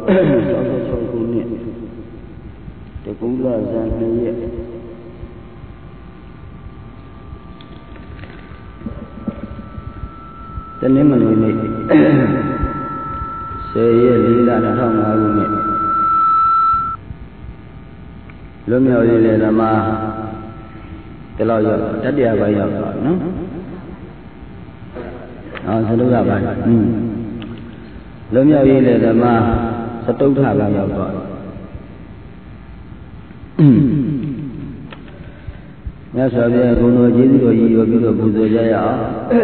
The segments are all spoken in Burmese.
66ခုနှစ်တကူလဇန်2ရက်တနင်္ဂနွေနေ့10ရက်4လ2005ခုနှစ်လွတ်မြောက်ရေးလေသမားဒီလောက်ရောက်တတိယပိုင်းရောက်သွားနော်စတုထပိုင်းလွတ်မြောက်ရေးလေသမားစတုထပိုင်းရောက်သွားမြတ်စွာဘုရားဂုဏ်တော်ကျေးဇူးတော်ကြီးရောပြီးတော့ပူဇော်ကြရအောင်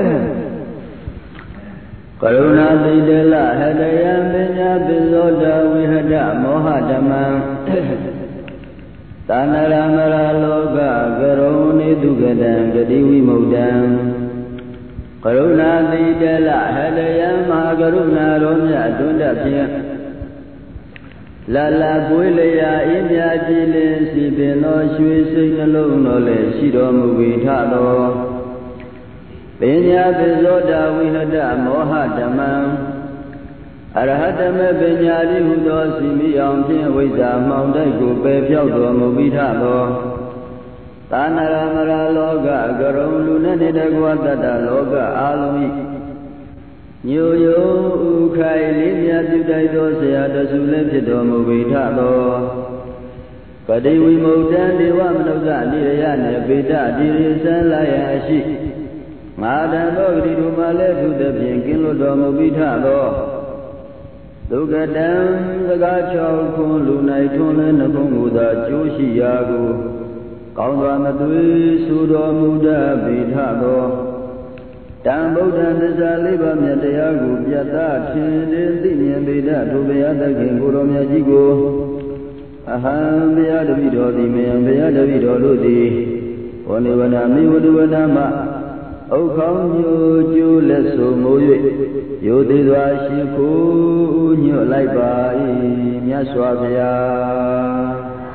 ကရုဏာတိတလဟတယံပညာပိဇောတဝိဟတမောဟဓမ္မံသာနရမရလောကကရုဏိတုကတံဂတိဝိမု क्त ံကရုဏာတိတလဟတယံမဟာကရုဏာရောမြတ်တွန်းတဖြင့်လာလာပွေးလျာအင်းမြကြည်လင်စီပင်သောရွှေစိတ်နှလုံးတော်လည်းရှိတော်မူ၏ထသောပညာပိဇောတဝိဟတမောဟဓမ္မံအရဟတမေပညာတိဟုသောစီမိအောင်ဖြင့်ဝိဇ္ဇာမှောင်တိုက်ကိုပယ်ဖြောက်တော်မူပြီးထသောသာနရမရလောကကရုံလူနဲ့တကွာတတ္တလောကအာလုံး၏ညိုယုဥခိုင်လေးမြတ်ပြုတိုက်သောဆရာတဆူလည်းဖြစ်တော်မူပြီးထသောပတိဝိမု क्त ံဒေဝမနုဿအနိရယနှင့်ပေတတိရိသံလာယအရှိငါတံသောဂတိတို့မှလည်းသူတဖြင့်ကင်းလွတ်တော်မူပြီးထသောဒုက္ကတံစကား6ခုလူ၌ထွန်းလင်းနှခုမူသောကျိုးရှိရာကိုကောင်းစွာမသွေဆိုတော်မူတတ်ပြီးထသောတံဗုဒ္ဓံသစ္စာလေးပါးမြတ်တရားကိုပြတ်သားထင်သိမြင်ပေတတ်ထိုဘုရားသခင်ကိုယ်တော်မြတ်ကြီးကိုအဟံဘုရားတပည့်တော်သည်မယံဘုရားတပည့်တော်တို့သည်ဘောနိဝနမိဝတ္တဝနမဥက္ခေါညိုကျိုးလက်ဆိုမိုး၍ရိုသေးစွာရှိခိုးညွတ်လိုက်ပါ၏မြတ်စွာဘုရား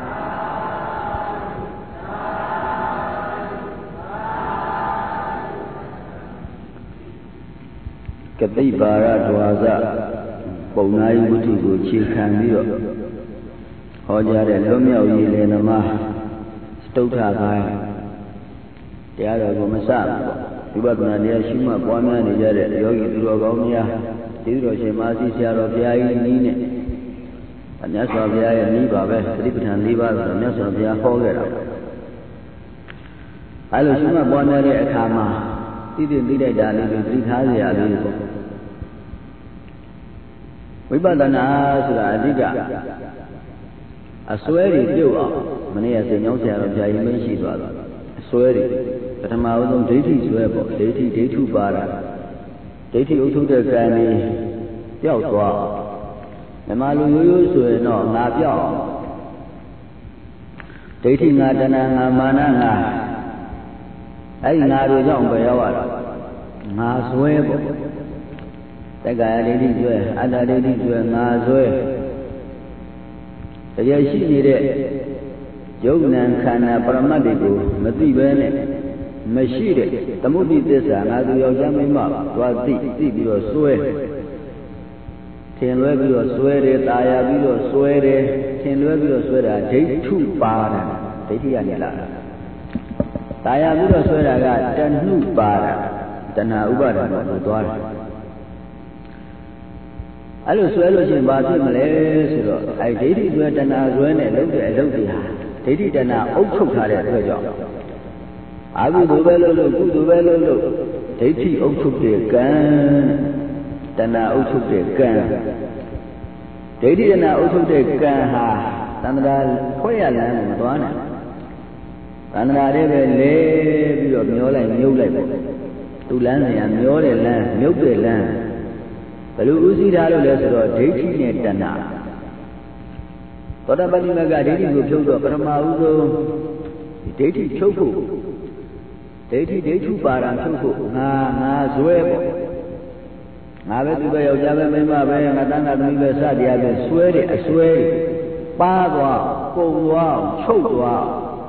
ကတိပါရဒွါစပုံနာယဝတ္ထုကိုခြေခံပြီးတော့ဟောကြားတဲ့လွတ်မြောက်ရေးလေသမားစတုထပိုင်းတရားတော်ကိုမစဘူးပေါ့ဝိပဿနာတရားရှိမှပွားများနေကြတဲ့ယောဂီသူတော်ကောင်းများကျေးဇူးတော်ရှင်မဆီဆရာတော်ဘုရားကြီးနီးနဲ့မြတ်စွာဘုရားရဲ့နီးပါပဲသတိပဋ္ဌာန်၄ပါးဆိုတော့မြတ်စွာဘုရားဟောခဲ့တာအဲလိုရှိမှပွားများတဲ့အခါမှာသိတဲ့တာလေးကိုသတိထားရလေးပေါ့ဝိပဿနာဆိုတာအဓိကအစွဲတွေပြုတ်အောင်မနေ့ကစင်ကြောင်းဆရာတော်ဘုရားကြီးမရှိသွားတာအစွဲတွေပထမဦးဆုံးဒိဋ္ဌိစွဲပေါ့ဒိဋ္ဌုပါဒဒိဋ္ဌိဥထုတဲ့ကံนี้ပျောက်သွားမြမလူရိုးရိုးဆိုရင်တော့ငါပျောက်ဒိဋ္ဌိငါတဏှာငါမာနငါအဲ့ငါတို့ကြောင့်ပဲရောက်ရတာငါစွဲပေါ့တက္ကာယဒိဋ္ဌိစွဲအတ္တဒိဋ္ဌိစွဲငါစွဲတကယ်ရှိနေတဲ့ယုတ်နံခန္ဓာပရမတ်တွေကိုမသိဘဲနဲ့မရှိတဲ့သမုဒိသစ္စာငါသူယောက်ျားမိန်းမသွားသိပြီးတော့စွဲထင်လွဲပြီးတော့စွဲတယ်ตายပြီးတော့စွဲတယ်ထင်လွဲပြီးတော့စွဲတာဒိဋ္ဌုပါဒဒိဋ္ဌိကနေလာတာตายပြီးတော့စွဲတာကတဏှုပါဒတဏှာဥပါဒကိုသွားတယ်အဲ့လိုစွဲလို့ရှိရင်ဘာဖြစ်မလဲဆိုတော့အဲ့ဒိဋ္ဌိစွဲတဏှာစွဲနဲ့လုပ်တဲ့အလုပ်တွေဟာဒိဋ္ဌိတဏှာအုပ်ချုပ်ထားတဲ့အတွက်ကြောင့်အကုသိုလ်ပဲလုပ်လို့ကုသိုလ်ပဲလုပ်လို့ဒိဋ္ဌိအုပ်ချုပ်တဲ့ကံတဏှာအုပ်ချုပ်တဲ့ကံဒိဋ္ဌိတဏှာအုပ်ချုပ်တဲ့ကံဟာသန္တာဖွဲ့ရလမ်းကိုမသွားနိုင်သန္တာတွေပဲလဲပြီးတော့မျောလိုက်မြုပ်လိုက်ပေါ့သူလမ်းစဉ်ကမျောတဲ့လမ်းမြုပ်တဲ့လမ်းဘယ်လိုဥသိထားလို့လဲဆိုတော့ဒိဋ္ဌိနဲ့တဏှာသောတာပတိမကဒိဋ္ဌိကိုဖြုတ်တော့ပထမဦးဆုံးဒိဋ္ဌိဖြုတ်ဖို့ဒိဋ္ဌုပါဒံဖြုတ်ဖို့ငါဇွဲပေါ့ငါပဲသူပဲယောက်ျားပဲမိန်းမပဲငါတန်းတာသမီးပဲစတရားပဲဆွဲတယ်အဆွဲပါသွားပုံသွားချုပ်သွား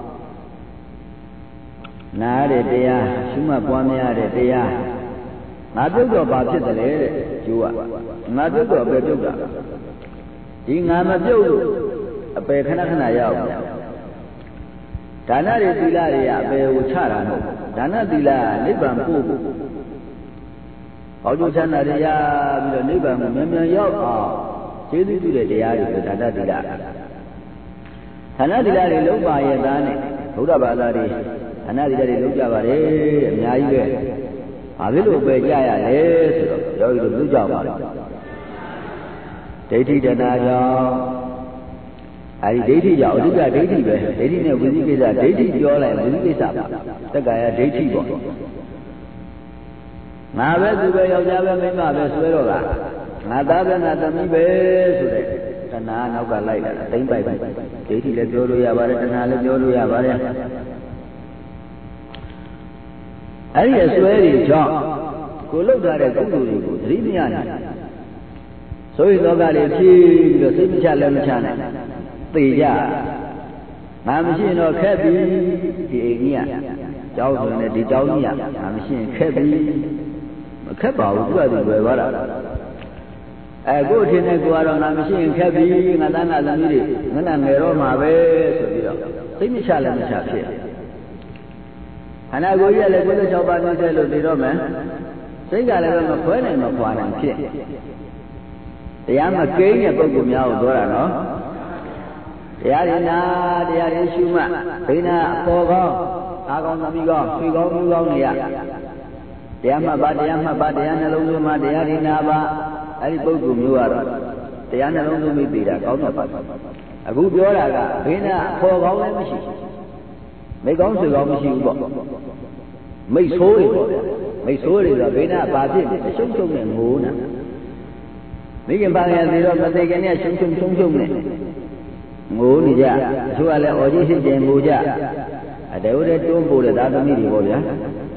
နားတဲ့တရားရှုမှတ်ပွားများတဲ့တရားငါပြုတ်တော့ဘာဖြစ်တယ်လဲတဲ့ကျိုးကငါပြုတ်တော့ပဲပြုတ်တာတဒီငါမပြုတ်လို့အပယ်ခဏခဏရောက်ဒါနတွေသီလတွေကအပယ်ကိုချတာမဟုတ်ဒါနသီလကနိဗ္ဗာန်ပို့ဖို့ဟောကြားချမ်းသာတွေရပြီးတော့နိဗ္ဗာန်ကိုမြန်မြန်ရောက်အောင်ကျေးဇူးပြုတဲ့တရားတွေဒါနသီလဒါနသီလတွေလုံးပါရဲ့သားနဲ့ဘုရားဘာသာတွေဒါနသီလတွေလုံးကြပါတယ်အများကြီးပဲဘာဖြစ်လို့ပဲကြရလဲဆိုတော့ယောဂီတို့လုံးကြပါလေဒိဋ္ဌိတဏှာကြောင့်အဲဒီဒိဋ္ဌိကြောင့်အဓိကဒိဋ္ဌိပဲဒိဋ္ဌိနဲ့ဝိသိကိစ္စဒိဋ္ဌိပြောလိုက်ဝိသိကိစ္စတက္ကာယဒိဋ္ဌိပေါ့ငါပဲသူပဲယောက်ျားပဲမိန်းမပဲဆွဲတော့ကငါသားပဲငါသမီးပဲဆိုတဲ့တဏှာနောက်ကလိုက်လာတာတိမ့်ပိုက်ဒိဋ္ဌိလည်းပြောလို့ရပါတယ်တဏှာလည်းပြောလို့ရပါတယ်အဲဒီအစွဲတွေကြောင့်ကိုလှုပ်ထားတဲ့ကုသိုလ်တွေကိုသတိမရနိုင်ဆိုရင်တော့ကလေးဖြည်းပြီးတော့စိတ်မချလည်းမချနိုင်သေကြငါမရှိရင်တော့ခက်ပြီဒီအိမ်ကြီးကကြောက်ဆိုရင်ဒီကြောက်ကြီးကငါမရှိရင်ခက်ပြီမခက်ပါဘူးသူကသူဝယ်သွားတာကို့အထင်နဲ့ကိုကတော့ငါမရှိရင်ခက်ပြီငါသားငါသမီးတွေငါငယ်တော့မှာပဲဆိုပြီးတော့စိတ်မချလည်းမချဖြစ်ခန္ဓာကိုယ်ကြီးကလည်း96ပါးနဲ့ဆက်လို့နေတော့မယ်စိတ်ကလည်းမခွဲနိုင်မခွာနိုင်ဖြစ်တရားမကိန်းတဲ့ပုဂ္ဂိုလ်များကိုပြောတာနော်တရားရနာတရားရရှုမှဘိနာအပေါ်ကောင်းအားကောင်းသမီးကောင်းဆွေကောင်းမျိုးကောင်းနေရတရားမှတ်ပါတရားမှတ်ပါတရားနှလုံးသွင်းမှတရားရနာပါအဲ့ဒီပုဂ္ဂိုလ်မျိုးကတော့တရားနှလုံးသွင်းပြီးသိတာကောင်းတယ်ပါအခုပြောတာကဘိနာအပေါ်ကောင်းလည်းမရှိမိကောင်းဆွေကောင်းမရှိဘူးပေါ့မိတ်ဆိုးတွေပေါ့ဗျာမိတ်ဆိုးတွေဆိုဘိနာဘာဖြစ်လဲရှုံးရှုံးနဲ့ငိုးနာမိခင်ပါငယ်သေးတော့မသိခင်နဲ့ရှုံးရှုံးရှုံးရှုံးနဲ့ငိုးနေကြအချို့ကလည်းအော်ကြီးဖြစ်ခြင်းငိုကြအတေဦးတဲ့တွန်းပို့တဲ့သာသမီတွေပေါ့ဗျာ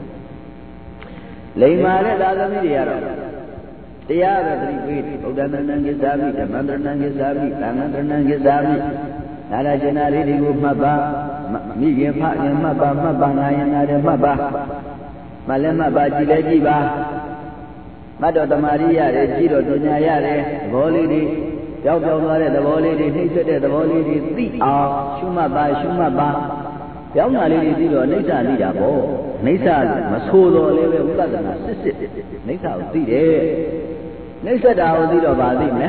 လိမ္မာတဲ့သာသမီတွေကတော့တရားပဲသတိပေးဗုဒ္ဓနန္ဒံကိစ္ဆာမိဓမ္မန္တရဏံကိစ္ဆာမိသံဃန္တရဏံကိစ္ဆာမိနာရကျင်နာလေးတွေကိုမှတ်ပါမိခင်ဖခင်မှတ်ပါမှတ်ပါငါရင်နာတယ်မှတ်ပါမလည်းမှတ်ပါကြည်လည်းကြည်ပါမတ်တော်တမာရီရတယ်ကြည်တော်ပညာရတယ်သဘောလေးတွေကြောက်ကြောက်သွားတဲ့သဘောလေးတွေနှိမ့်ဆက်တဲ့သဘောလေးတွေသိအောင်ရှုမှတ်ပါရှုမှတ်ပါကြောင်းတာလေးတွေသိတော့နှိမ့်စာသိတာပေါ့နှိမ့်စာမဆိုးတော့လည်းပဲဝိပဿနာစစ်စစ်နှိမ့်စာကိုသိတယ်နှိမ့်ဆက်တာကိုသိတော့ဗာသိမလဲ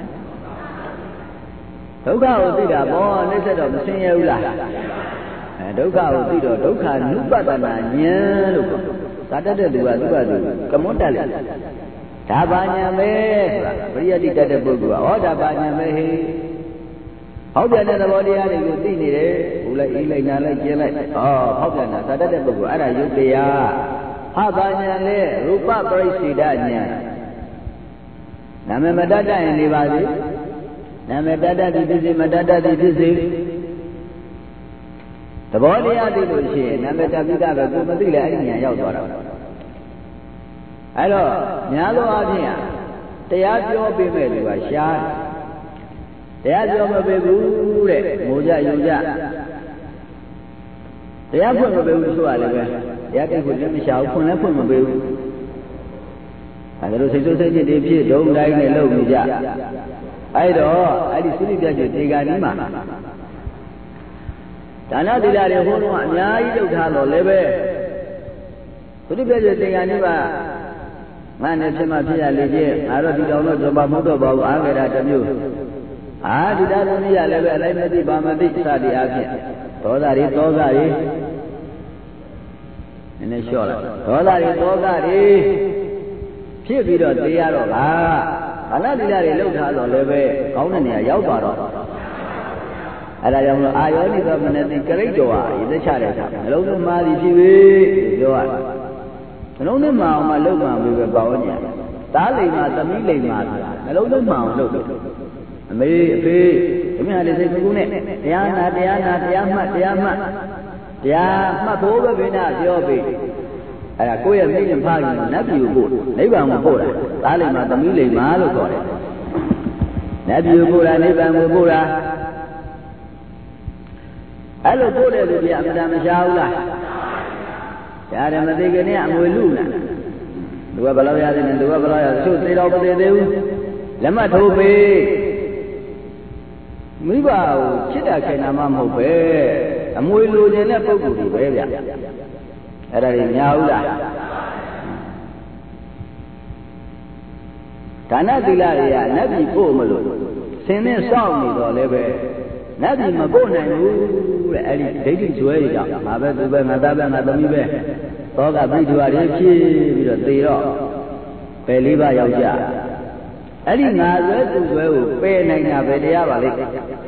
ဒုက္ခကိုသိတာပေါ့နှိမ့်ဆက်တော့မဆင်းရဲဘူးလားဒုက္ခကိုသိတော့ဒုက္ခနုပဒနာဉာဏ်လို့သာတတ်တဲ့သူကသူ့ဘာသူကမွတ်တက်လေဒါပါညာပဲဆိုတာပရိယတိတတ်တဲ့ပုဂ္ဂိုလ်ကဟောဒါပါညာပဲဟေးဟောပြန်တဲ့သဘောတရားတွေကိုသိနေတယ်ဘူးလိုက်အေးလိုက်နာလိုက်ကျင်းလိုက်ဟောဟောပြန်တာသာတတ်တဲ့ပုဂ္ဂိုလ်အဲ့ဒါယုတ်တရားဟာပါညာလေရူပပရိစ္ဆေဒဉာဏ်နာမည်မတတ်တတ်ရင်နေပါစေနာမည်တတ်တတ်သည်ဖြစ်စေမတတ်တတ်သည်ဖြစ်စေသဘောတရားသိလို့ရှိရင်နာမည်တတ်ပြီးသားပဲကိုမသိလဲအဲ့ဒီဉာဏ်ရောက်သွားတာအဲ့တော့များသောအားဖြင့်တရားပြောပေးမဲ့လူကရှားတယ်တရားပြောမပေးဘူးတဲ့ငိုကြယုံကြတရားဖွင့်မပေးဘူးဆိုရလည်းပဲတရားတိတ်ကိုလည်းမရှာဘူးဖွင့်လည်းဖွင့်မပေးဘူးအဲဒါလိုစိတ်ဆိုးစိတ်จิตတွေဖြစ်ဒုံတိုင်းနဲ့လုပ်နေကြအဲ့တော့အဲ့ဒီသုရိပြတ်ကျွေတေဂာနီးမှာဒါနသီလတွေဟိုးတော့အများကြီးလုပ်ထားတော့လည်းပဲသုရိပြတ်ကျွေတေဂာနီးမှာငါနဲ့ဖြစ်မှဖြစ်ရလေချင်းငါတော့ဒီတော်တော့ဇောပါမဟုတ်တော့ပါဘူးအားကြတာတစ်မျိုးဒီသားသမီးရလည်းပဲအလိုက်မသိပါမသိစသည်အားဖြင့်ဒေါသတွေသောကတွေနည်းနည်းလျှော့လိုက်ဒေါသတွေသောကတွေဖြစ်ပြီးတော့သိရတော့ဘာနာတိလာတွေလှုပ်ထားတော့လည်းပဲကောင်းတဲ့နေရာရောက်သွားတော့အဲ့ဒါကြောင့်အာယောနိသောမနတိကရိတ်တော်ဟာရည်သက်ချတဲ့အခါနှလုံးသွင်းမှသည်ဖြစ်ပြီပြောရတယ်နှလုံးသွင်းမှအောင်မှလှုပ်မှပြီးပဲပေါ့ညာသားလိမ်မှသမီးလိမ်မှဆိုတာနှလုံးသွင်းမှအောင်လှုပ်တယ်အမေအဖေဒီမြတ်လေးစိတ်ကူးနဲ့တရားနာတရားမှတ်တရားမှတ်ဖို့ပဲဘိနာပြောပြီးအဲ့ဒါကိုယ့်ရဲ့မိခင်ဖခင်နတ်ပြည်ကိုပို့နိဗ္ဗာန်ကိုပို့တာသားလိမ်မှသမီးလိမ်မှလို့ခေါ်တယ်နတ်ပြည်ကိုပို့တာနိဗ္ဗာန်ကိုပို့တာအဲ့လိုပို့တဲ့လူကြီးအမှန်တမ်းမရှားဘူးလားရှားတယ်မသိခင်နဲ့အငွေလူလားသူကဘယ်လောက်ရတယ်လဲသူကဘယ်လောက်ရသူသိတော့မသိသေးဘူးလက်မှတ်ထိုးပေးမိဘကိုချစ်တာခင်တာမှမဟုတ်ပဲအမွေလိုချင်တဲ့ပုဂ္ဂိုလ်တွေပဲဗျအဲ့ဒါတွေများဘူးလားဒါနသီလတွေကနတ်ပြည်ပို့မလို့ဆင်းနဲ့စောင့်နေတော့လည်းပဲနတ်ပြည်မပို့နိုင်ဘူးတဲ့အဲ့ဒီဒိဋ္ဌိဇွဲတွေကြောင့်ငါပဲသူပဲငါသားပဲငါသမီးပဲသောကပိဋကဝါတွေဖြစ်ပြီးတော့သေတော့ပယ်လေးပါးရောက်ကြအဲ့ဒီငါဇွဲသူဇွဲကိုပယ်နိုင်တာပဲတရားပါလေ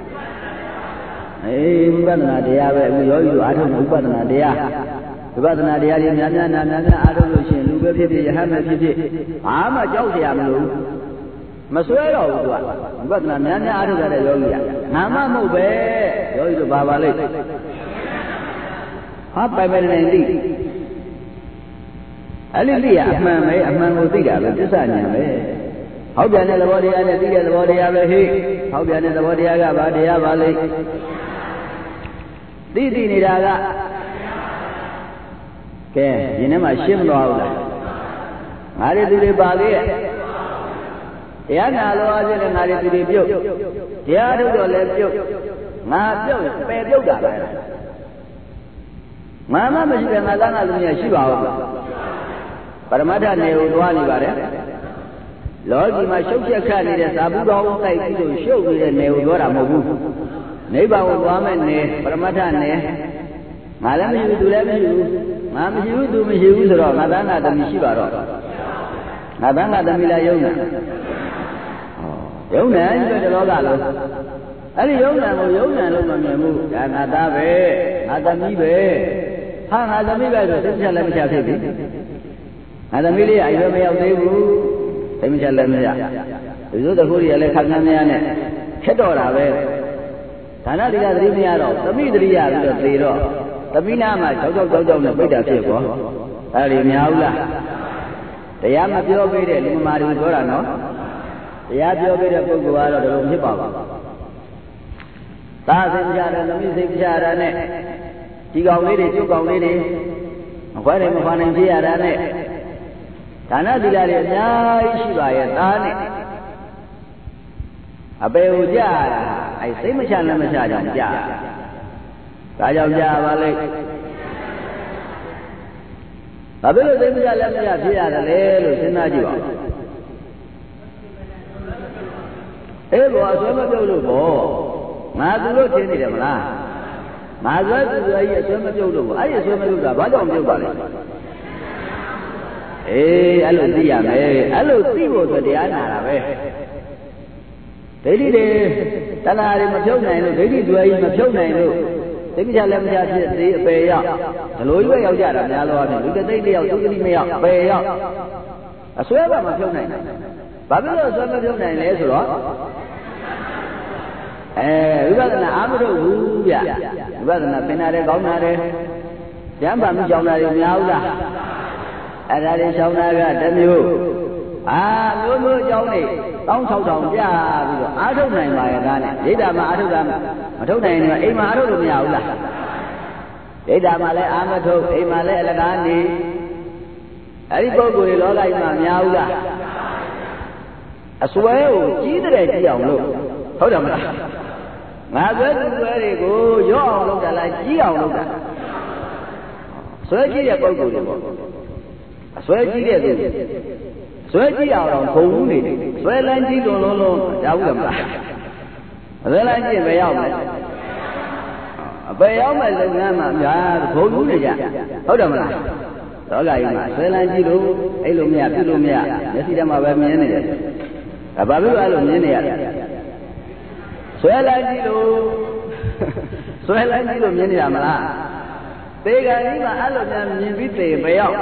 ဝိပဿနာတရားပဲအခုယောဂီတို့အားထုတ်ဝိပဿနာတရားဝိပဿနာတရားတွေများများအားထုတ်လို့ရှိရင်လူပဲဖြစ်ဖြစ်ယဟန်ပဲဖြစ်ဖြစ်ဘာမှကြောက်ကြရမလို့မစွဲတော့ဘူးကွာဝိပဿနာများများအားထုတ်တဲ့ယောဂီကငါမှမဟုတ်ပဲယောဂီတို့ဘာပါလိမ့်ဟာပိုင်ပိုင်နိုင်သိအဲ့ဒီသိရအမှန်ပဲအမှန်ကိုသိတာပဲသစ္စာဉာဏ်ပဲဟောက်ပြန်တဲ့သဘောတရားနဲ့သိတဲ့သဘောတရားပဲဟိဟောက်ပြန်တဲ့သဘောတရားကဘာတရားပါလိမ့်သိနေတာကကဲဒီနေ့မှရှင်းမသွားဘူးလားငါတွေသူတွေပါလေတရားနာလို့အားဖြင့်ငါတွေသူတွေပြုတ်တရားထုတ်တော့လည်းပြုတ်ငါပြုတ်ပယ်ပြုတ်တာပဲငါမှမရှိတဲ့ငါသားငါလူမျိုးရှိပါဦးလားပရမတ္ထနေကိုသွားနေပါတယ်လောကီမှာရှုပ်ချက်ခတ်နေတဲ့သာဘူးတော်ကိုတိုက်ပြီးလို့ရှုပ်နေတဲ့နေကိုပြောတာမဟုတ်ဘူးနိဗ္ဗာန်ကိုသွားမဲ့နေပရမတ္ထနေငါလည်းမရှိဘူးသူလည်းမရှိဘူးငါမရှိဘူးသူမရှိဘူးဆိုတော့ငါသားငါသမီးရှိပါတော့ငါသားငါသမီးလားယုံနာယုံနာဆိုတဲ့လောကလုံးအဲ့ဒီယုံနာကိုယုံနာလို့မမြင်ဘူးဒါငါသားပဲငါသမီးပဲဟာငါသမီးပဲဆိုသိချက်လည်းမချဖြစ်ဘူးငါသမီးလေးအရွယ်မရောက်သေးဘူးသိမချက်လည်းမရဒီလိုတခုကြီးလည်းခက်ခန်းများနဲ့ခက်တော့တာပဲဒါနတိကသတိမရတော့သမီးသတိရပြီးတော့သေတော့သမီးနာမှာကြောက်နဲ့ပိတ်တာဖြစ်ကောအဲ့ဒီများဘူးလားတရားမပြောပေးတဲ့လူမမာတွေပြောတာနော်တရားပြောပေးတဲ့ပုဂ္ဂိုလ်ကတော့ဒီလိုဖြစ်ပါဘူးသာသိကြတယ်သမီးသိကြတာနဲ့ဒီကောင်လေးတွေပြုတ်ကောင်လေးတွေမခွဲနိုင်မခွာနိုင်ဖြစ်ရတာနဲ့ဒါနသီလတွေအများကြီးရှိပါရဲ့သားနဲ့အပေကိုကြတာအဲစိတ်မချလည်းမချကြောင်ကြဒါကြောင့်ကြပါလေဘာဖြစ်လို့စိတ်မချလည်းမချဖြစ်ရတယ်လဲလို့စဉ်းစားကြည့်ပါဘောအစွဲမပြုတ်လို့ဘောငါသူလို့ထင်နေတယ်မလားငါစွဲသူစွဲကြီးအစွဲမပြုတ်လို့ဘောအဲ့ဒီအစွဲမပြုတ်တာဘာကြောင့်ပြုတ်ပါလဲအဲ့လိုသိရမယ်အဲ့လိုသိဖို့ဆိုတရားနာတာပဲဒိဋ္ဌိတွေတဏှာတွေမဖြုတ်နိုင်လို့ဒိဋ္ဌိတွေကြီးမဖြုတ်နိုင်လို့သိမချလည်းမချဖြစ်သေးအပေရောက်ဒီလိုကြီးပဲရောက်ကြတာများလို့အပြင်လူတစ်သိန်းတယောက်သူတိမရောက်အပေရောက်အစွဲကမဖြုတ်နိုင်ဘူးဘာဖြစ်လို့အစွဲမဖြုတ်နိုင်လဲဆိုတော့ဝိပဿနာအားမထုတ်ဘူးဗျဝိပဿနာသင်ရတယ်ကောင်းတယ်ကျမ်းပါမှုကြောင်းတာတွေများဘူးလားအဲ့ဒါတွေရှောင်းတာကတစ်မျိုးမျိုးအကြောင်းတွေ16000ပြပြီးတော့အားထုတ်နိုင်ပါရဲ့ဒါနဲ့ဒိဋ္ဌာမှာအားထုတ်တာမထုတ်နိုင်ရင်အိမ်မှာအားထုတ်လို့မရဘူးလားဒိဋ္ဌာမှာလည်းအားမထုတ်အိမ်မှာလည်းအလကားနေအဲ့ဒီပုဂ္ဂိုလ်တွေလောကကြီးမှာများဘူးလားအစွဲကိုကြီးတဲ့ကြည့်အောင်လို့ဟုတ်တယ်မလားငါစွဲသူစွဲတွေကိုရော့အောင်လုပ်တာလားကြီးအောင်လုပ်တာစွဲကြီးတဲ့ပုဂ္ဂိုလ်တွေပေါ့အစွဲကြီးတဲ့သူစွဲကြီးအောင်တော့ဘုံဘူးနေစွဲလန်းကြီးလုံးရဘူးလားစွဲလန်းကြီးပဲရောက်မယ်အပေရောက်မဲ့လုပ်ငန်းမှာများဘုံဘူးနေကြဟုတ်တယ်မလားသောကကြီးမှာဆွဲလန်းကြည့်လို့အဲ့လိုမရပြုလို့မရမျက်စိထဲမှာပဲမြင်နေတယ်ဒါဘာလို့အဲ့လိုမြင်နေရလဲဆွဲလန်းကြည့်လို့မြင်နေရမလားသေကံကြီးမှာအဲ့လိုများမြင်ပြီးသေပဲရောက်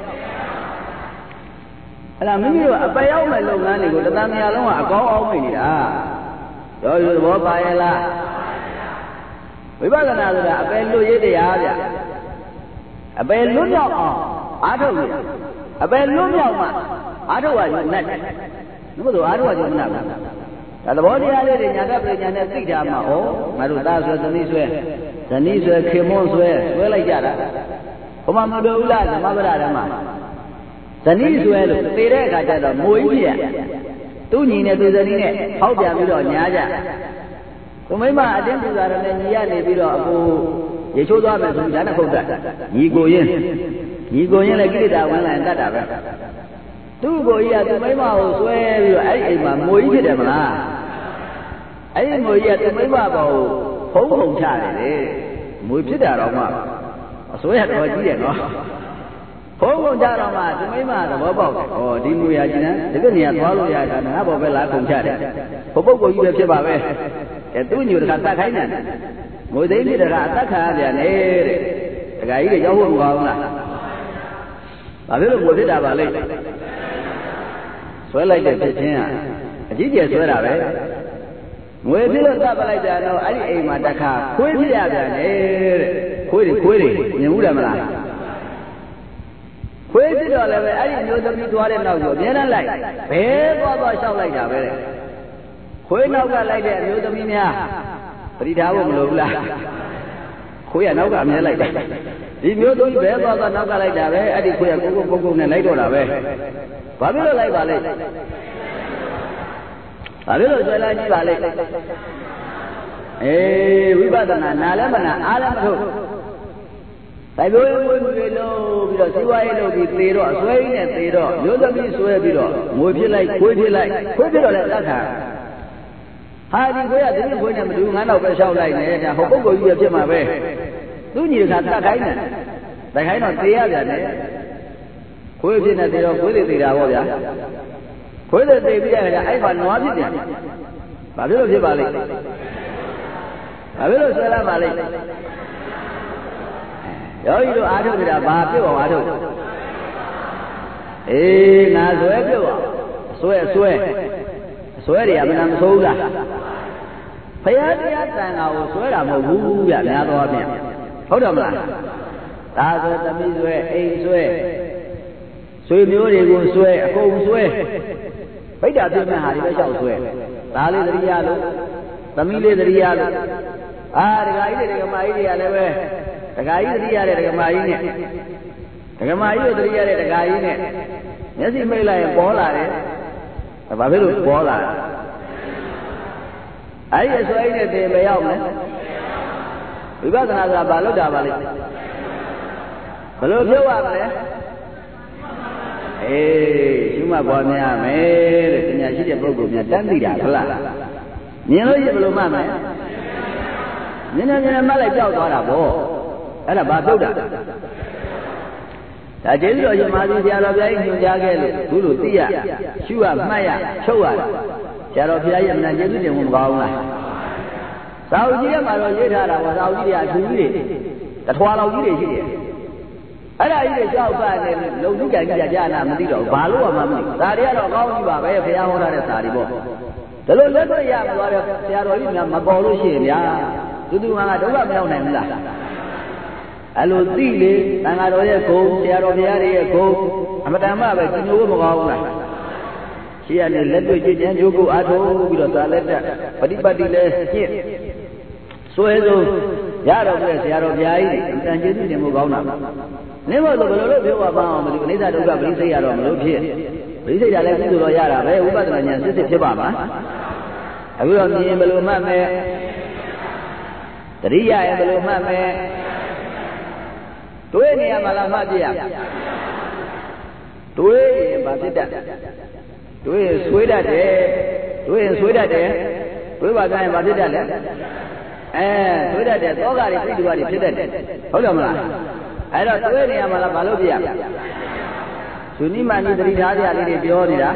အဲ့ဒါမိမိတို့အပေရောက်မဲ့လုပ်ငန်းတွေကိုတသံမြာလုံးကအကောင်းအောင်နေနေတာရောသဘောပါရဲ့လားဝိပဿနာဆိုတာအပေလွတ်ရတရားဗျအပေလွတ်မြောက်အောင်အားထုတ်ရအပေလွတ်မြောက်မှအားထုတ်ရယူနဲ့ဘုရားအားထုတ်ရယူနဲ့ဒါသဘောတရားလေးတွေညာတတ်ပညာနဲ့သိတာမှဩငါတို့သားဆွဲသမီးဆွဲဇနီးဆွဲခင်မွန်းဆွဲလိုက်ကြတာဘုမမတော်ဘူးလားသမဗရဓမ္မဇနီးဆွဲလို့သေတဲ့အခါကျတော့မိုးကြီးပြသူညီနဲ့သူဇနီးနဲ့ဟောက်ပြန်ပြီးတော့ညားကြသူမိမအတင်းပူဇာရနဲ့ညီရနေပြီးတော့အခုရေချိုးသွားမယ်ဆိုပြီးဒါနဲ့ခုတ်တတ်ညီကိုရင်လည်းကိလေသာဝင်လာရင်တတ်တာပဲသူ့ကိုကြီးကသူမိမကိုဆွဲပြီးတော့အဲ့ဒီအိမ်မှာငိုကြီးဖြစ်တယ်မလားအဲ့ဒီငိုကြီးကသူမိမပေါ်ကိုဖုံးချတယ်လေငိုဖြစ်တာတော့မှအစွဲရတော့ကြီးတယ်နော်ဖုံးချတော့မှသူမိမသဘောပေါက်တယ်ဟောဒီငွေရကြီးနံဒီကနေ့ကသွားလို့ရတာငါဘောပဲလားခုံချတယ်ဘုပုဂ္ဂိုလ်ကြီးပဲဖြစ်ပါပဲသူ့ညိုတခါတတ်ခိုင်းတယ်ငွေသိန်းကြီးတခါအသက်ခံရပြန်နေတဲ့တခါကြီးကရောက်ဖို့မကောင်းလားဘာဖြစ်လို့ငွေဖြစ်တာပါလဲဆွဲလိုက်တဲ့ဖြစ်ချင်းကအကြီးကျယ်ဆွဲတာပဲငွေဖြစ်လို့တတ်ပလိုက်တာတော့အဲ့ဒီအိမ်မှာတခါခွေးဖြစ်ရပြန်နေတဲ့ခွေးတွေမြင်ဘူးတယ်မလားခွေးဖြစ်တော့လည်းပဲအဲ့ဒီမျိုးသမီးသွားတဲ့နောက်ကိုအများနဲ့လိုက်ဘဲသွားလျှောက်လိုက်တာပဲတဲ့ခွေးနောက်ကလိုက်တဲ့အမျိုးသမီးများပရိဒါဖို့မလိုဘူးလားခွေးကနောက်ကအမြဲလိုက်တယ်ဒီမျိုးသမီးဘဲသွားနောက်ကလိုက်တာပဲအဲ့ဒီခွေးကကိုနဲ့လိုက်တော့တာပဲဘာဖြစ်လို့လိုက်ပါလဲဘာဖြစ်လို့ဆွဲလာကြည့်ပါလဲဝိပဿနာနာလည်းမနာအားလည်းမထုတ်တိုက်လို့ဝိမှုတွေလို့ပြီးတော့စီဝါရေးလို့ပြီးသေတော့အစွဲကြီးနဲ့သေတော့မျိုးသမီးဆွဲပြီးတော့ငွေဖြစ်လိုက်ခွေးဖြစ်တော့လည်းတတ်တာဟာဒီခွေးကဒီခွေးနဲ့မတူငါတော့ပဲလျှောက်လိုက်နေတာဟိုပုဂ္ဂိုလ်ကြီးပဲဖြစ်မှာပဲသူညီကတတ်ခိုင်းတယ်တတ်ခိုင်းတော့သေရပြန်တယ်ခွေးဖြစ်နေသေတော့ခွေးတွေသေတာပေါ့ဗျာခွေးတွေသေပြီးတဲ့အခါအဲ့မှာနွားဖြစ်ပြန်ဘာဖြစ်လို့ဖြစ်ပါလိမ့်ဘာဖြစ်လို့ဆွဲလာပါလိမ့်ယောဂီတို့အားထုတ်ကြတာဘာပြုတ်အောင်အားထုတ်ငါဆွဲပြုတ်အောင်ဆွဲတွေကမနာမဆိုးဘူးလားဘုရားတရားတန်ခါကိုဆွဲတာမဟုတ်ဘူးဗျများသောအားဖြင့်ဟုတ်တယ်မလားဒါဆိုသမီးဆွဲအိမ်ဆွဲဆွေမျိုးတွေကိုဆွဲအကုန်ဆွဲဗိဒ္ဓပြင်းမဲ့ဟာတွေပဲလျှောက်ဆွဲဒါလေးသတိရလို့သမီးလေးသတိရလို့ဒကာကြီးတွေဒကာမကြီးတွေကလည်းပဲဒကာကြီးသတိရတဲ့ဒကာမကြီးနဲ့ဒကာမကြီးကိုသတိရတဲ့ဒကာကြီးနဲ့မျက်စိမိတ်လိုက်ရင်ပေါ်လာတယ်ဘာဖြစ်လို့ပေါ်လာလဲအဲ့ဒီအစွဲနဲ့တင်မရောက်မယ်ဝိပဿနာကဘာလို့တာပါလဲဘယ်လိုပြောရမလဲရှုမှတ်ပွားများမယ်တဲ့ပညာရှိတဲ့ပုဂ္ဂိုလ်များတန်းသိတာဟုတ်လားမြင်လို့ရဘယ်လိုမှတ်မလဲမြင်နေမှတ်လိုက်ကြောက်သွားတာပေါ့အဲ့ဒါဘာပြုတ်တာဒါကျေးဇူးတော်ရှင်မာသီဆရာတော်ဘုရားကြီးညွှန်ကြားခဲ့လို့ခုလိုသိရရှုရမှတ်ရချုပ်ရဆရာတော်ဘုရားကြီးအမှန်ကျေးဇူးတင်ဖို့မကောင်းဘူးလားသာဝကြီးထဲမှာတော့ရေးထားတာပေါ့သာဝကြီးတွေအထူးကြီးတွေတထွာလောက်ကြီးတွေရှိတယ်အဲ့ဒါကြီးတွေကြောက်ပါတယ်လုံစုကြိုင်ကြကြနာမသိတော့ဘာလို့မှမသိဒါတွေကတော့ကောင်းပြီပါပဲဘုရားဟောထားတဲ့စာတွေပေါ့ဒါလို့လက်တွေ့ရမသွားတဲ့ဆရာတော်ကြီးများမပေါ်လို့ရှိရင်ဗျာသူကဒုက္ခမရောက်နိုင်ဘူးလားအဲ့လိုသိလေသံဃာတော်ရဲ့ဂုဏ်ဆရာတော်ဘုရားရဲ့ဂုဏ်အမတန်မှပဲကြည်ညိုဖို့မကောင်းဘူးလားရှိရနေလက်တွေ့ကြည်ကြံကြိုးကိုအားထုတ်ပြီးတော့သာလက်တက်ပฏิပတ်တိလည်းရှင်းဆွဲဆုံးရတော့ပြဆရာတော်ဘုရားကြီးအတန်ကျေးဇူးတင်ဖို့ကောင်းတာနေမို့လို့ဘယ်လိုလုပ်ပြောပါအောင်မလို့အနိစ္စဒုက္ခပရိစ္ဆေရတော့မလို့ဖြစ်ပရိစ္ဆေရလည်းကုသိုလ်တော့ရတာပဲဥပဒနာဉာဏ်စစ်စစ်ဖြစ်ပါမှာအခုတော့မြင်ဘယ်လိုမှတ်မယ်တရိယာရဲ့ဘယ်လိုမှတ်မယ်တွေးနေရမှာလားမှတ်ပြရတွေးရင်ဘာဖြစ်တတ်တွေးရင်ဆွေးတတ်တယ်တွေးရင်ဆွေးတတ်တယ်တွေးပါကြရင်ဘာဖြစ်တတ်လဲဆွေးတတ်တယ်သောကတွေပြိတုဝါတွေဖြစ်တတ်တယ်ဟုတ်တယ်မလားအဲ့တော့တွေးနေရမှာလားဘာလို့ပြရဇုနိမဏိသတိထားကြလေးတွေပြောနေတာ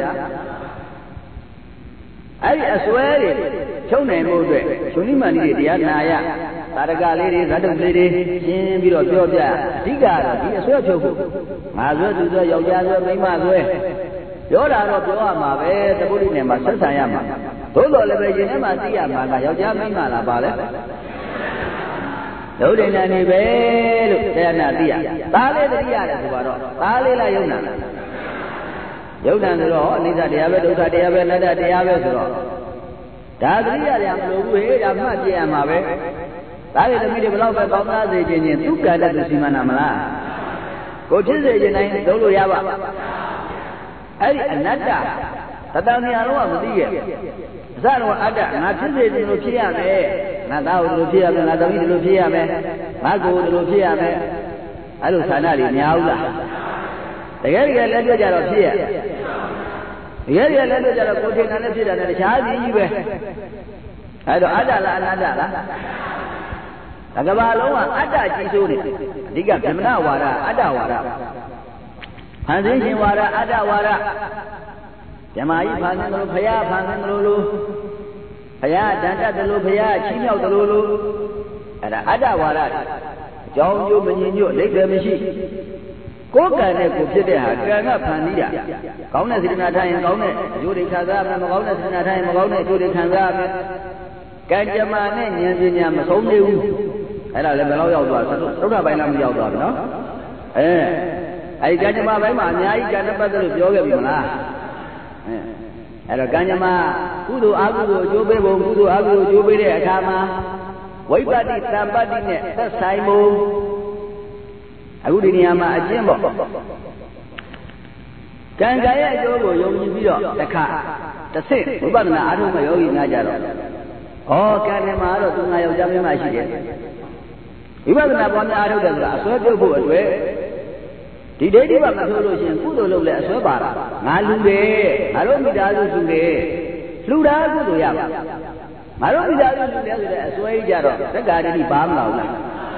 အဲ့ဒီအစွဲတွေချုပ်နိုင်မှုအတွက်ဇုနိမဏိတွေတရားနာရသာရကလေးတွေဇတ်တုလေးတွေရှင်းပြီးတော့ပြောပြအဓိကတော့ဒီအစွဲဖြုတ်ဖို့ငါဆွဲသူဆွဲယောက်ျားဆွဲမိန်းမဆွဲပြောတာတော့ပြောရမှာပဲသပုဒ်နဲ့မှာဆက်ဆံရမှာသို့တော်လည်းပဲရင်ထဲမှာသိရမှာကယောက်ျားမိန်းမလားပါလဲဒုဒိဏနေပဲလို့တရားနာသိရသားလေးတတိရတယ်ဆိုတော့သားလေးလားယုံနာလားယုံနာဆိုတော့အနိစ္စတရားပဲဒုက္ခတရားပဲအနတ္တတရားပဲဆိုတော့ဒါတတိရတယ်မလို့ဘူးဟေးဒါမှတ်ပြရမှာပဲဒါတွေသမီးတွေဘလောက်ပဲကောင်းသားစေခြင်းချင်းသူကတည်းကစီမံနာမလားကိုဖြစ်စေခြင်းတိုင်းလုပ်လို့ရပါအဲ့ဒီအနတ္တ Tatania lo mati ye. Zaro ada na phit se lo phit ya me. Na ta lo phit ya me, na tami lo phit ya me. Na ko lo phit ya me. Ai lo sana li nya u la. Tege le pyo ja ro phit ya. Tege le pyo ja ro ko thina ne phit da ne tcha ji ji be. Ai do ada la ananda la. Da ba long wa ada ji so ne. Adika Brahmana wara ada wara. Phan sin shin wara ada wara. Jama yi phan sin lo phaya phan sin lo phaya dan tat lo phaya chi miao lo ada wara. Jong jo myin jo lai de mashi. Ko kan ne ko phit de ha kan ga phan ni da. Kaung ne sitana tha yin kaung ne jo de kha sa ma ma kaung ne sitana tha yin ma kaung ne jo de khan sa ma. Kan jama ne nyan pnya ma song de wu. အဲ့ဒါလည်းဘယ်လောက်ရောက်သွားသုဒ္ဓပိုင်းလားမရောက်သွားဘူးနော်အဲ့ဒီကံကြမ္မာပိုင်းမှာအများကြီးကံနဲ့ပတ်သက်လို့ပြောခဲ့ပြီမလားအဲ့တော့ကံကြမ္မာကုသိုလ်အကုသိုလ်အကျိုးပေးပုံကုသိုလ်အကုသိုလ်အကျိုးပေးတဲ့အခါမှာဝိပဿတိသံပတ္တိနဲ့သက်ဆိုင်ပုံအခုဒီနေရာမှာအကျင့်ပေါ့ကံကြရဲ့အကျိုးကိုယုံကြည်ပြီးတော့တစ်ခါတစ်ဆင့်ဝိပဿနာအားထုတ်မဲ့ယောဂီများကြတော့ဩကံနဲ့မှာတော့သူငါယောက်ျားမင်းမရှိတယ်ဝိပဿနာပွားများအားထုတ်တယ်ဆိုတာအစွဲပြုတ်ဖို့အတွက်ဒီဒိဋ္ဌိပါမဆိုလို့ရှိရင်ကုသိုလ်လုပ်လဲအစွဲပါတာငါလူတယ်ငါတို့မိသားစုလူတယ်လူတာကုသိုလ်ရပါငါတို့မိသားစုလူတယ်ဆိုတဲ့အစွဲကြီးကြတော့သက္ကာဒိဋ္ဌိပါမလာဘူးလား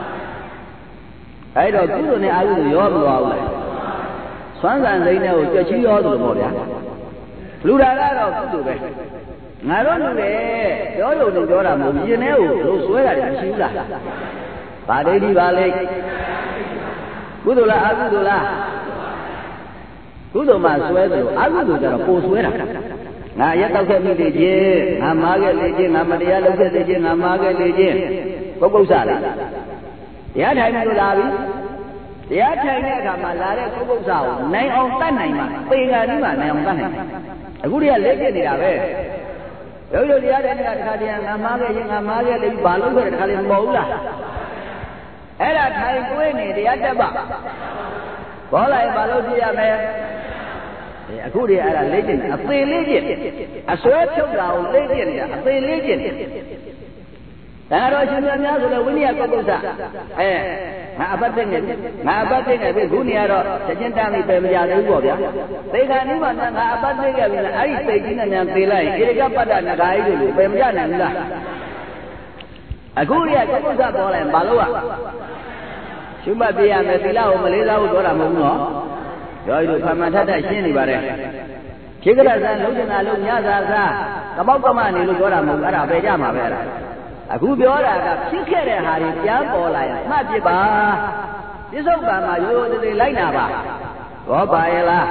အဲ့တော့ကုသိုလ်နဲ့အကုသိုလ်ရောမသွားဘူးလားဆွမ်းဆန်စိမ့်နဲ့ကိုကြွချီးရောသလိုပေါ့ဗျာလူတာကတော့ကုသိုလ်ပဲငါတို့လူတယ်ပြောလို့လည်းပြောတာမဟုတ်ဘူးရင်ထဲကိုလို့စွဲတာလည်းမရှိဘူးလားဘာဒိဋ္ဌိပါလဲကုသိုလ်လားအကုသိုလ်လားကုသိုလ်မှာစွဲတယ်လို့အကုသိုလ်ကျတော့ပိုစွဲတာငါရက်တော့ခဲ့မိလေချင်းငါမားခဲ့လေချင်းငါမတရားလုပ်ခဲ့လေချင်းငါမားခဲ့လေချင်းပုဂ္ဂုဆလားတရားထိုင်လို့လာပြီတရားထိုင်တဲ့အခါမှာလာတဲ့ပုဂ္ဂုဆကိုနိုင်အောင်တတ်နိုင်မှာပေကံဒီမှာနိုင်အောင်တတ်နိုင်အခုတည်းကလက်ပြနေတာပဲတို့တို့တရားတဲ့တခါတည်းငါမားခဲ့ရင်ငါမားခဲ့လေဘာလို့ခဲ့တခါလေမဟုတ်ဘူးလားအဲ့ဒါထိုင်ကိုင်းနေတရားတက်ပါဘောလိုက်ဘာလို့ပြရမလဲအခုတည်းအဲ့ဒါလေ့ကျင့်အသေးလေးကျင့်အစွဲဖြုတ်တာကိုလေ့ကျင့်နေတာအသေးလေးကျင့်ဒါတော့ရှင်များများဆိုတော့ဝိနည်းပုဂ္ဂုဆငါအပတ်တဲ့ငယ်ပြီခုနေရတော့တချင်းတမ်းပြီးပဲမကြသေးဘူးပေါ့ဗျာသေခါနိဗ္ဗာန်ငါအပတ်တဲ့ခဲ့ပြီလားအဲ့ဒီသိကြီးနဲ့များသေလိုက်ဧကပတ္တနဂါကြီးတို့ပဲမကြနိုင်ဘူးလားအခုရပုဂ္ဂုဆပေါ်လိုက်ဘာလို့ရှုမှတ်ပြရမယ်သီလကိုမလေးစားဘူးပြောတာမဟုတ်ဘူးနော်ပြောရလို့ဖမှန်ထထရှင်းနေပါတယ်ခေကရဇန်လုံးချင်တာလုံးညစာစားကပောက်ကမနေလို့ပြောတာမဟုတ်ဘူးအဲ့ဒါပဲကြမှာပဲအဲ့ဒါအခုပြောတာကဖြစ်ခဲ့တဲ့ဟာတွေပြန်ပေါ်လာရင်မှတ်ပြပါပြစ္ဆုတ်ကံမှာရိုးရိုးသေးသေးလိုက်နာပါဘောပါရဲ့လား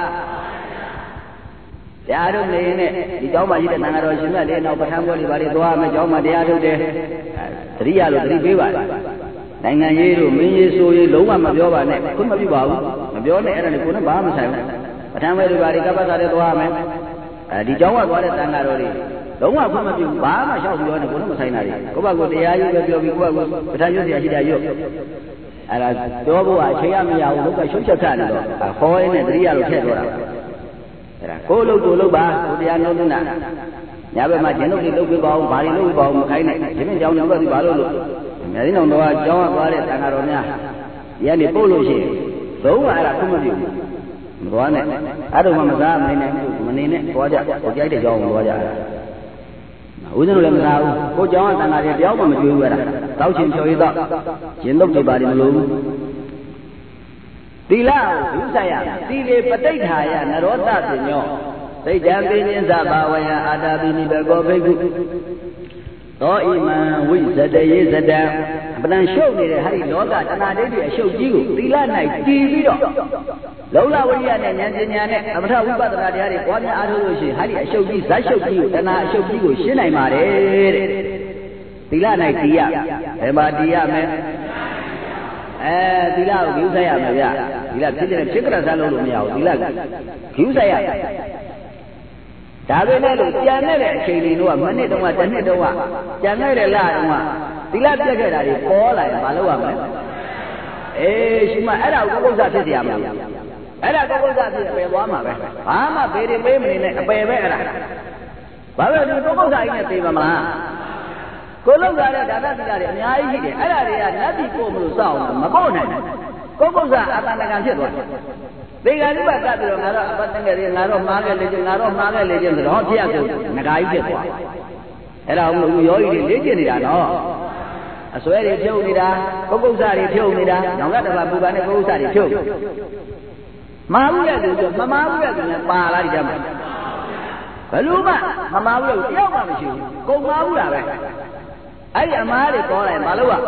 တရားထုတ်နေရင်ဒီเจ้าမကြီးတဲ့နန္ဒတော်ရှင်မြတ်လေးနောက်ပဋ္ဌာန်းပွဲလေးပါလေးသွားမယ်เจ้าမတရားထုတ်တယ်သတိရလို့သတိပေးပါနိုင်ငံရေးတို့မင်းရေးဆိုရေးလုံးဝမပြောပါနဲ့ခွင့်မပြုပါဘူးမပြောနဲ့အဲ့ဒါလည်းကိုယ်နဲ့ဘာမှမဆိုင်ဘူးပဋ္ဌာန်းပွဲလေးပါလေးကပ္ပစာလေးသွားမယ်ဒီเจ้าကသွားတဲ့တန်ဃာတော်တွေလုံးဝခွင့်မပြုဘာမှရှောက်ပြောနေကိုယ်နဲ့မဆိုင်တာတွေကိုယ့်ဘက်ကတရားရေးပဲပြောပြီးကိုယ့်ဘက်ကပဋ္ဌာန်းရွတ်เสียရှိတာရွတ်အဲ့ဒါပြောဖို့အချိန်ရမရဘူးလောကရှုပ်ချက်ခတ်နေတော့ခေါ်ရင်းနဲ့သတိရလို့ထည့်ပြောတာအဲ့ဒါကိုယ်လို့တို့လို့ပါကိုတရားနှုတ်နေတာညဘက်မှာကျင်တို့တွေလုပ်ပေးပါအောင်ဘာတွေလုပ်ပေးပါအောင်မခိုင်းနဲ့ဒီပြင်ကြောင်ကြောင်တော့ဒီဘာလို့လို့မြတ်င်းတော်ကကြောင်းသွားတဲ့တန်ဃာတော်များဒီကနေပို့လို့ရှိရင်သုံးကအဲ့ဒါခွင့်မပြုဘူးမသွားနဲ့အဲ့တော့မှမစားမနေနိုင်ဘူးမနေနဲ့သွားကြကိုကြိုက်တဲ့ကြောင်းသွားကြဦးဇင်းတို့လည်းမစားဘူးကိုကြောင်းကတန်ဃာတွေတယောက်မှမကြွေးဘူးအဲ့ဒါတောက်ချင်းဖြော်ရည်တော့ကျင်တော့တွေပါတယ်မလို့ဘူးသီလကိုယူဆိုင်ရသီလေပဋိဋ္ဌာယနရောဓပညောသိတံပိဉ္စဘာဝယအာတာပိနိဘကောဘိက္ခုသောဣမံဝိဇတယေဇတံပဒံရှုပ်နေတဲ့ဟာဒီလောကတဏှာဒိဋ္ဌိအရှုပ်ကြီးကိုသီလ၌တည်ပြီးတော့လုံလဝိရိယနဲ့ဉာဏ်ပညာနဲ့အမထဝိပဿနာတရားတွေပွားများအားထုတ်လို့ရှိရင်ဟာဒီအရှုပ်ကြီးဇတ်ရှုပ်ကြီးကိုတဏှာအရှုပ်ကြီးကိုရှင်းနိုင်ပါတယ်တဲ့သီလ၌တည်ရဘယ်မှာတည်ရမလဲသီလကိုဂရုစိုက်ရမယ်ဗျသီလဖြစ်တဲ့ဖြစ်ကြတာလို့မရဘူးသီလကဂရုစိုက်ရဒါပဲနဲ့လို့ကြံတဲ့အချိန်တွေတော့မနစ်တုန်းကတစ်နှစ်တုန်းကကြံခဲ့တဲ့လတုန်းကသီလပြတ်ခဲ့တာတွေပေါ်လာရင်မလုပ်ရမလဲရှိမှအဲ့ဒါကိုပုဂ္ဂိုလ်ဖြစ်เสียရမှာအဲ့ဒါပုဂ္ဂိုလ်စားဖြစ်အပယ်သွားမှာပဲဘာမှပေတွေပေးမနေနဲ့အပယ်ပဲအဲ့ဒါဘာလို့ဒီပုဂ္ဂိုလ်စားကြီးနဲ့သိပါမလားကိုလောက်လာတဲ့ဒါနသီလတွေအများကြီးရှိတယ်အဲ့ဒါတွေကနတ်ပြည်ပို့မလို့စောင့်မပို့နိုင်ဘူးပုဂ္ဂိုလ်စားအတန်တကန်ဖြစ်သွားတယ်သေဃာနိဗ္ဗာန်ကပြီးတော့ငါတော့အပတ်တန်ကြတယ်ငါတော့မှားခဲ့လေချင်းငါတော့မှားခဲ့လေချင်းဆိုတော့ဖြစ်ရကုန်ငကာကြီးဖြစ်သွားအဲ့ဒါမှမဟုတ်ယောဂီတွေလေ့ကျင့်နေတာနော်အစွဲတွေဖြုတ်နေတာပုဂ္ဂိုလ်စားတွေဖြုတ်နေတာနောင်ကတပါပူပါနဲ့ပုဂ္ဂိုလ်စားတွေဖြုတ်မှားဘူးတဲ့လူဆိုမမှားဘူးတဲ့လူနဲ့ပါလာကြမှာဘယ်လိုမှမမှားဘူးလို့တယောက်မှမရှိဘူးကုန်မှားဘူးလားပဲအဲ့ဒီအမားတွေပေါ်လာရင်မလုပ်ရ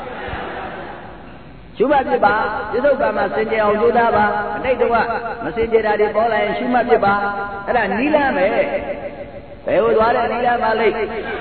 ရှုမှတ်ဖြစ်ပါပြစ္ဆုတ်ကမှာစင်ကြယ်အောင်ကြိုးစားပါအတိတ်တော့မစင်ကြယ်တာတွေပေါ်လာရင်ရှုမှတ်ဖြစ်ပါအဲ့ဒါနီးလန်းပဲဘယ်လိုသွားတဲ့နီးလန်းပါလိမ့်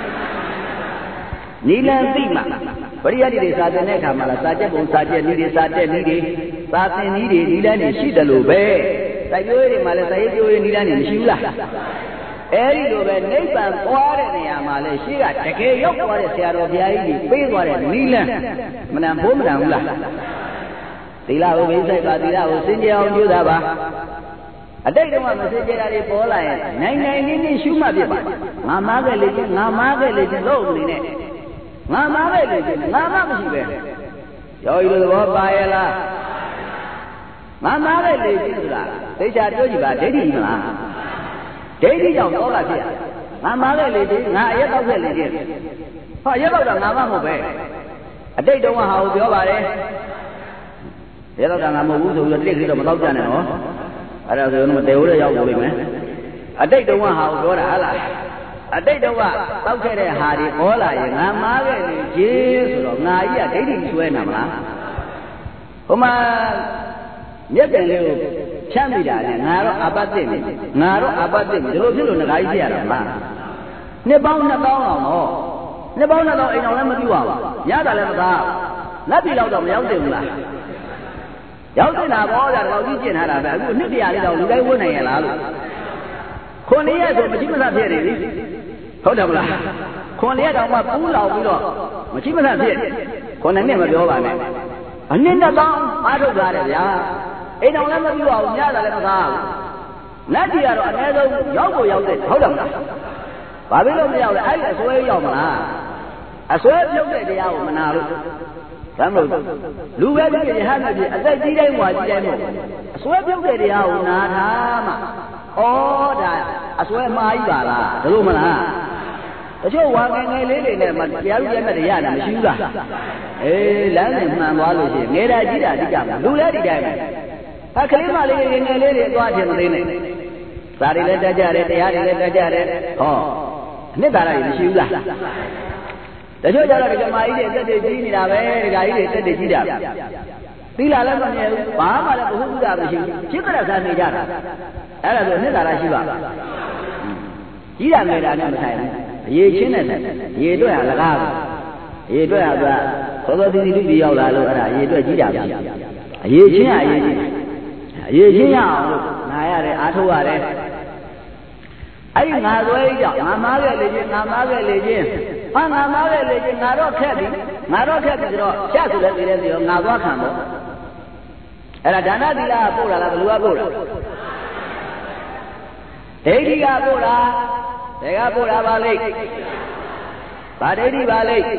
နီးလန်းသိမှပရိယတ်တွေစာသင်တဲ့အခါမှာလားစာချက်ပုံစာချက်နည်းတွေစာတက်နည်းတွေစာသင်နည်းတွေနီးလန်းတွေရှိတယ်လို့ပဲတိုက်ပြိုးတွေမှာလည်းစာရေးပြိုးတွေနီးလန်းတွေမရှိဘူးလားအဲ့ဒီလိုပဲနိဗ္ဗာန်သွားတဲ့နေရာမှာလဲရှိကတကယ်ရောက်သွားတဲ့ဆရာတော်ဘုရားကြီးပေးသွားတဲ့နီးလန်းမနံဘိုးမနံဘူးလားသီလကိုဘိစိတ်ပါသီလကိုစင်ကြယ်အောင်ကြိုးစားပါအတိတ်တော့မစင်ကြယ်တာတွေပေါ်လာရင်နိုင်နိုင်လေးလေးရှုမှတ်ပြပါငါမားခဲ့လေချင်းငါမားခဲ့လေချင်းလို့နေနဲ့ငါမားခဲ့လေချင်းငါမှမရှိပဲယောဂီတို့သဘောပါရဲ့လားငါမားခဲ့လေချင်းဆိုတာသိချာပြောကြည့်ပါဒိဋ္ဌိမလားဒိဋ္ဌိကြောင့်တော့လာဖြစ်ငါမားခဲ့လေချင်းငါအရက်တော့ခဲ့လေချင်းဟောရက်တော့ငါမှမဟုတ်ပဲအတိတ်တော့ဟာကိုပြောပါတယ်ရဲတော့ငါမဟုတ်ဘူးဆိုပြီးတော့တိတ်ကြီးတော့မတော့ကြနဲ့နော်အဲ့ဒါဆိုရင်မတေဦးလည်းရောက်လို့လိမ့်မယ်အတိတ်တော့ဟာကိုပြောတာဟာလားအတိတ်တော့တောက်ခဲ့တဲ့ဟာတွေပေါ်လာရင်ငါမားခဲ့လေချင်းဆိုတော့ငါကြီးကဒိဋ္ဌိဆွဲနေမလားဟိုမှာမျက်ပင်လေးကိုဖြန့်မိတာနဲ့ငါတော့အပတ်သိနေငါတော့အပတ်သိနေဒီလိုဖြစ်လို့ငါကြီးဖြစ်ရတာမလားနှစ်ပေါင်း2000လောက်တော့နှစ်ပေါင်း2000အိမ်တော်လည်းမပြီးပါဘူးရတာလည်းမသားလက်ပြီတော့မရောက်သေးဘူးလားရောက်နေတာပေါ့ဒါတော့ကြီးကျင်ထားတာပဲအခုနှစ်တရာလေးတော့လူတိုင်းဝတ်နိုင်ရလားလို့ခွန်လေးရဆိုမရှိမသာဖြစ်နေပြီဟုတ်တယ်မလားခွန်လေးရတော့မှပူးလောင်ပြီးတော့မရှိမသာဖြစ်ခွန်နဲ့မပြောပါနဲ့အနည်း1000အားထုတ်ထားတယ်ဗျာအိမ်တော်လည်းမပြီးပါဘူးညတာလည်းမသားဘူးလက်ကြီးကတော့အနည်းဆုံးရောက်ကိုရောက်တဲ့ဟုတ်တယ်မလားဘာဖြစ်လို့မရောက်လဲအဲ့ဒီအစွဲရောက်မလားအစွဲပြုတ်တဲ့တရားကိုမနာလို့ဒါမလို့လူပဲဖြစ်ရဟန်းပဲဖြစ်အသက်ကြီးတိုင်းဝါကြီးတိုင်းမို့အစွဲပြုတ်တဲ့တရားကိုနာထားမှဩဒါအစွဲမှားကြီးပါလားဒါလို့မလားတချို့ဝါငယ်ငယ်လေးတွေနဲ့တရားဥပဒေနဲ့တရားနဲ့မရှိဘူးလားအေးလမ်းနဲ့မှန်သွားလို့ရှိရင်ငယ်တာကြီးတာတိကျမှာလူလည်းဒီတိုင်းပဲအခလေးမလေးငယ်ငယ်လေးတွေအသွားထင်မသေးနဲ့စာတွေလည်းတက်ကြတယ်တရားတွေလည်းတက်ကြတယ်ဟောအနှစ်သာရတွေမရှိဘူးလားတချို့ကြတော့ဒကမာကြီးတွေတက်တက်ကြီးနေတာပဲဒကာကြီးတွေတက်တက်ကြီးတာသီလလည်းမမြဲဘူးဘာမှလည်းဘုဟုဒ္ဓမရှိဘူးဖြစ်ကြတဲ့ဆန်းနေကြတာအဲ့ဒါဆိုအနှစ်သာရရှိပါကြီးတာငယ်တာနဲ့မဆိုင်ဘူးအရေးချင်းနဲ့ဆိုင်အရေးအတွက်ဟာလကားပဲအရေးအတွက်ဟာကသောသောသီသီတုပြီးရောက်လာလို့အဲ့ဒါအရေးအတွက်ကြီးတာပဲအရေးချင်းဟာအရေးချင်းအရေးချင်းရအောင်လို့နာရတယ်အားထုတ်ရတယ်အဲ့ဒီငါသွဲကြောင့်ငါမားခဲ့လေချင်းငါမားခဲ့လေချင်းဟာငါမားခဲ့လေချင်းငါတော့ခက်ပြီငါတော့ခက်ပြီဆိုတော့ရှဆိုလည်းသိတယ်ဆိုတော့ငါသွားခံပေါ့အဲ့ဒါဒါနသီလကပို့လာလားဘယ်လိုကပို့လာဒိဋ္ဌိကပို့လာဘယ်ကပို့လာပါလိမ့်ဘာဒိဋ္ဌိပါလိမ့်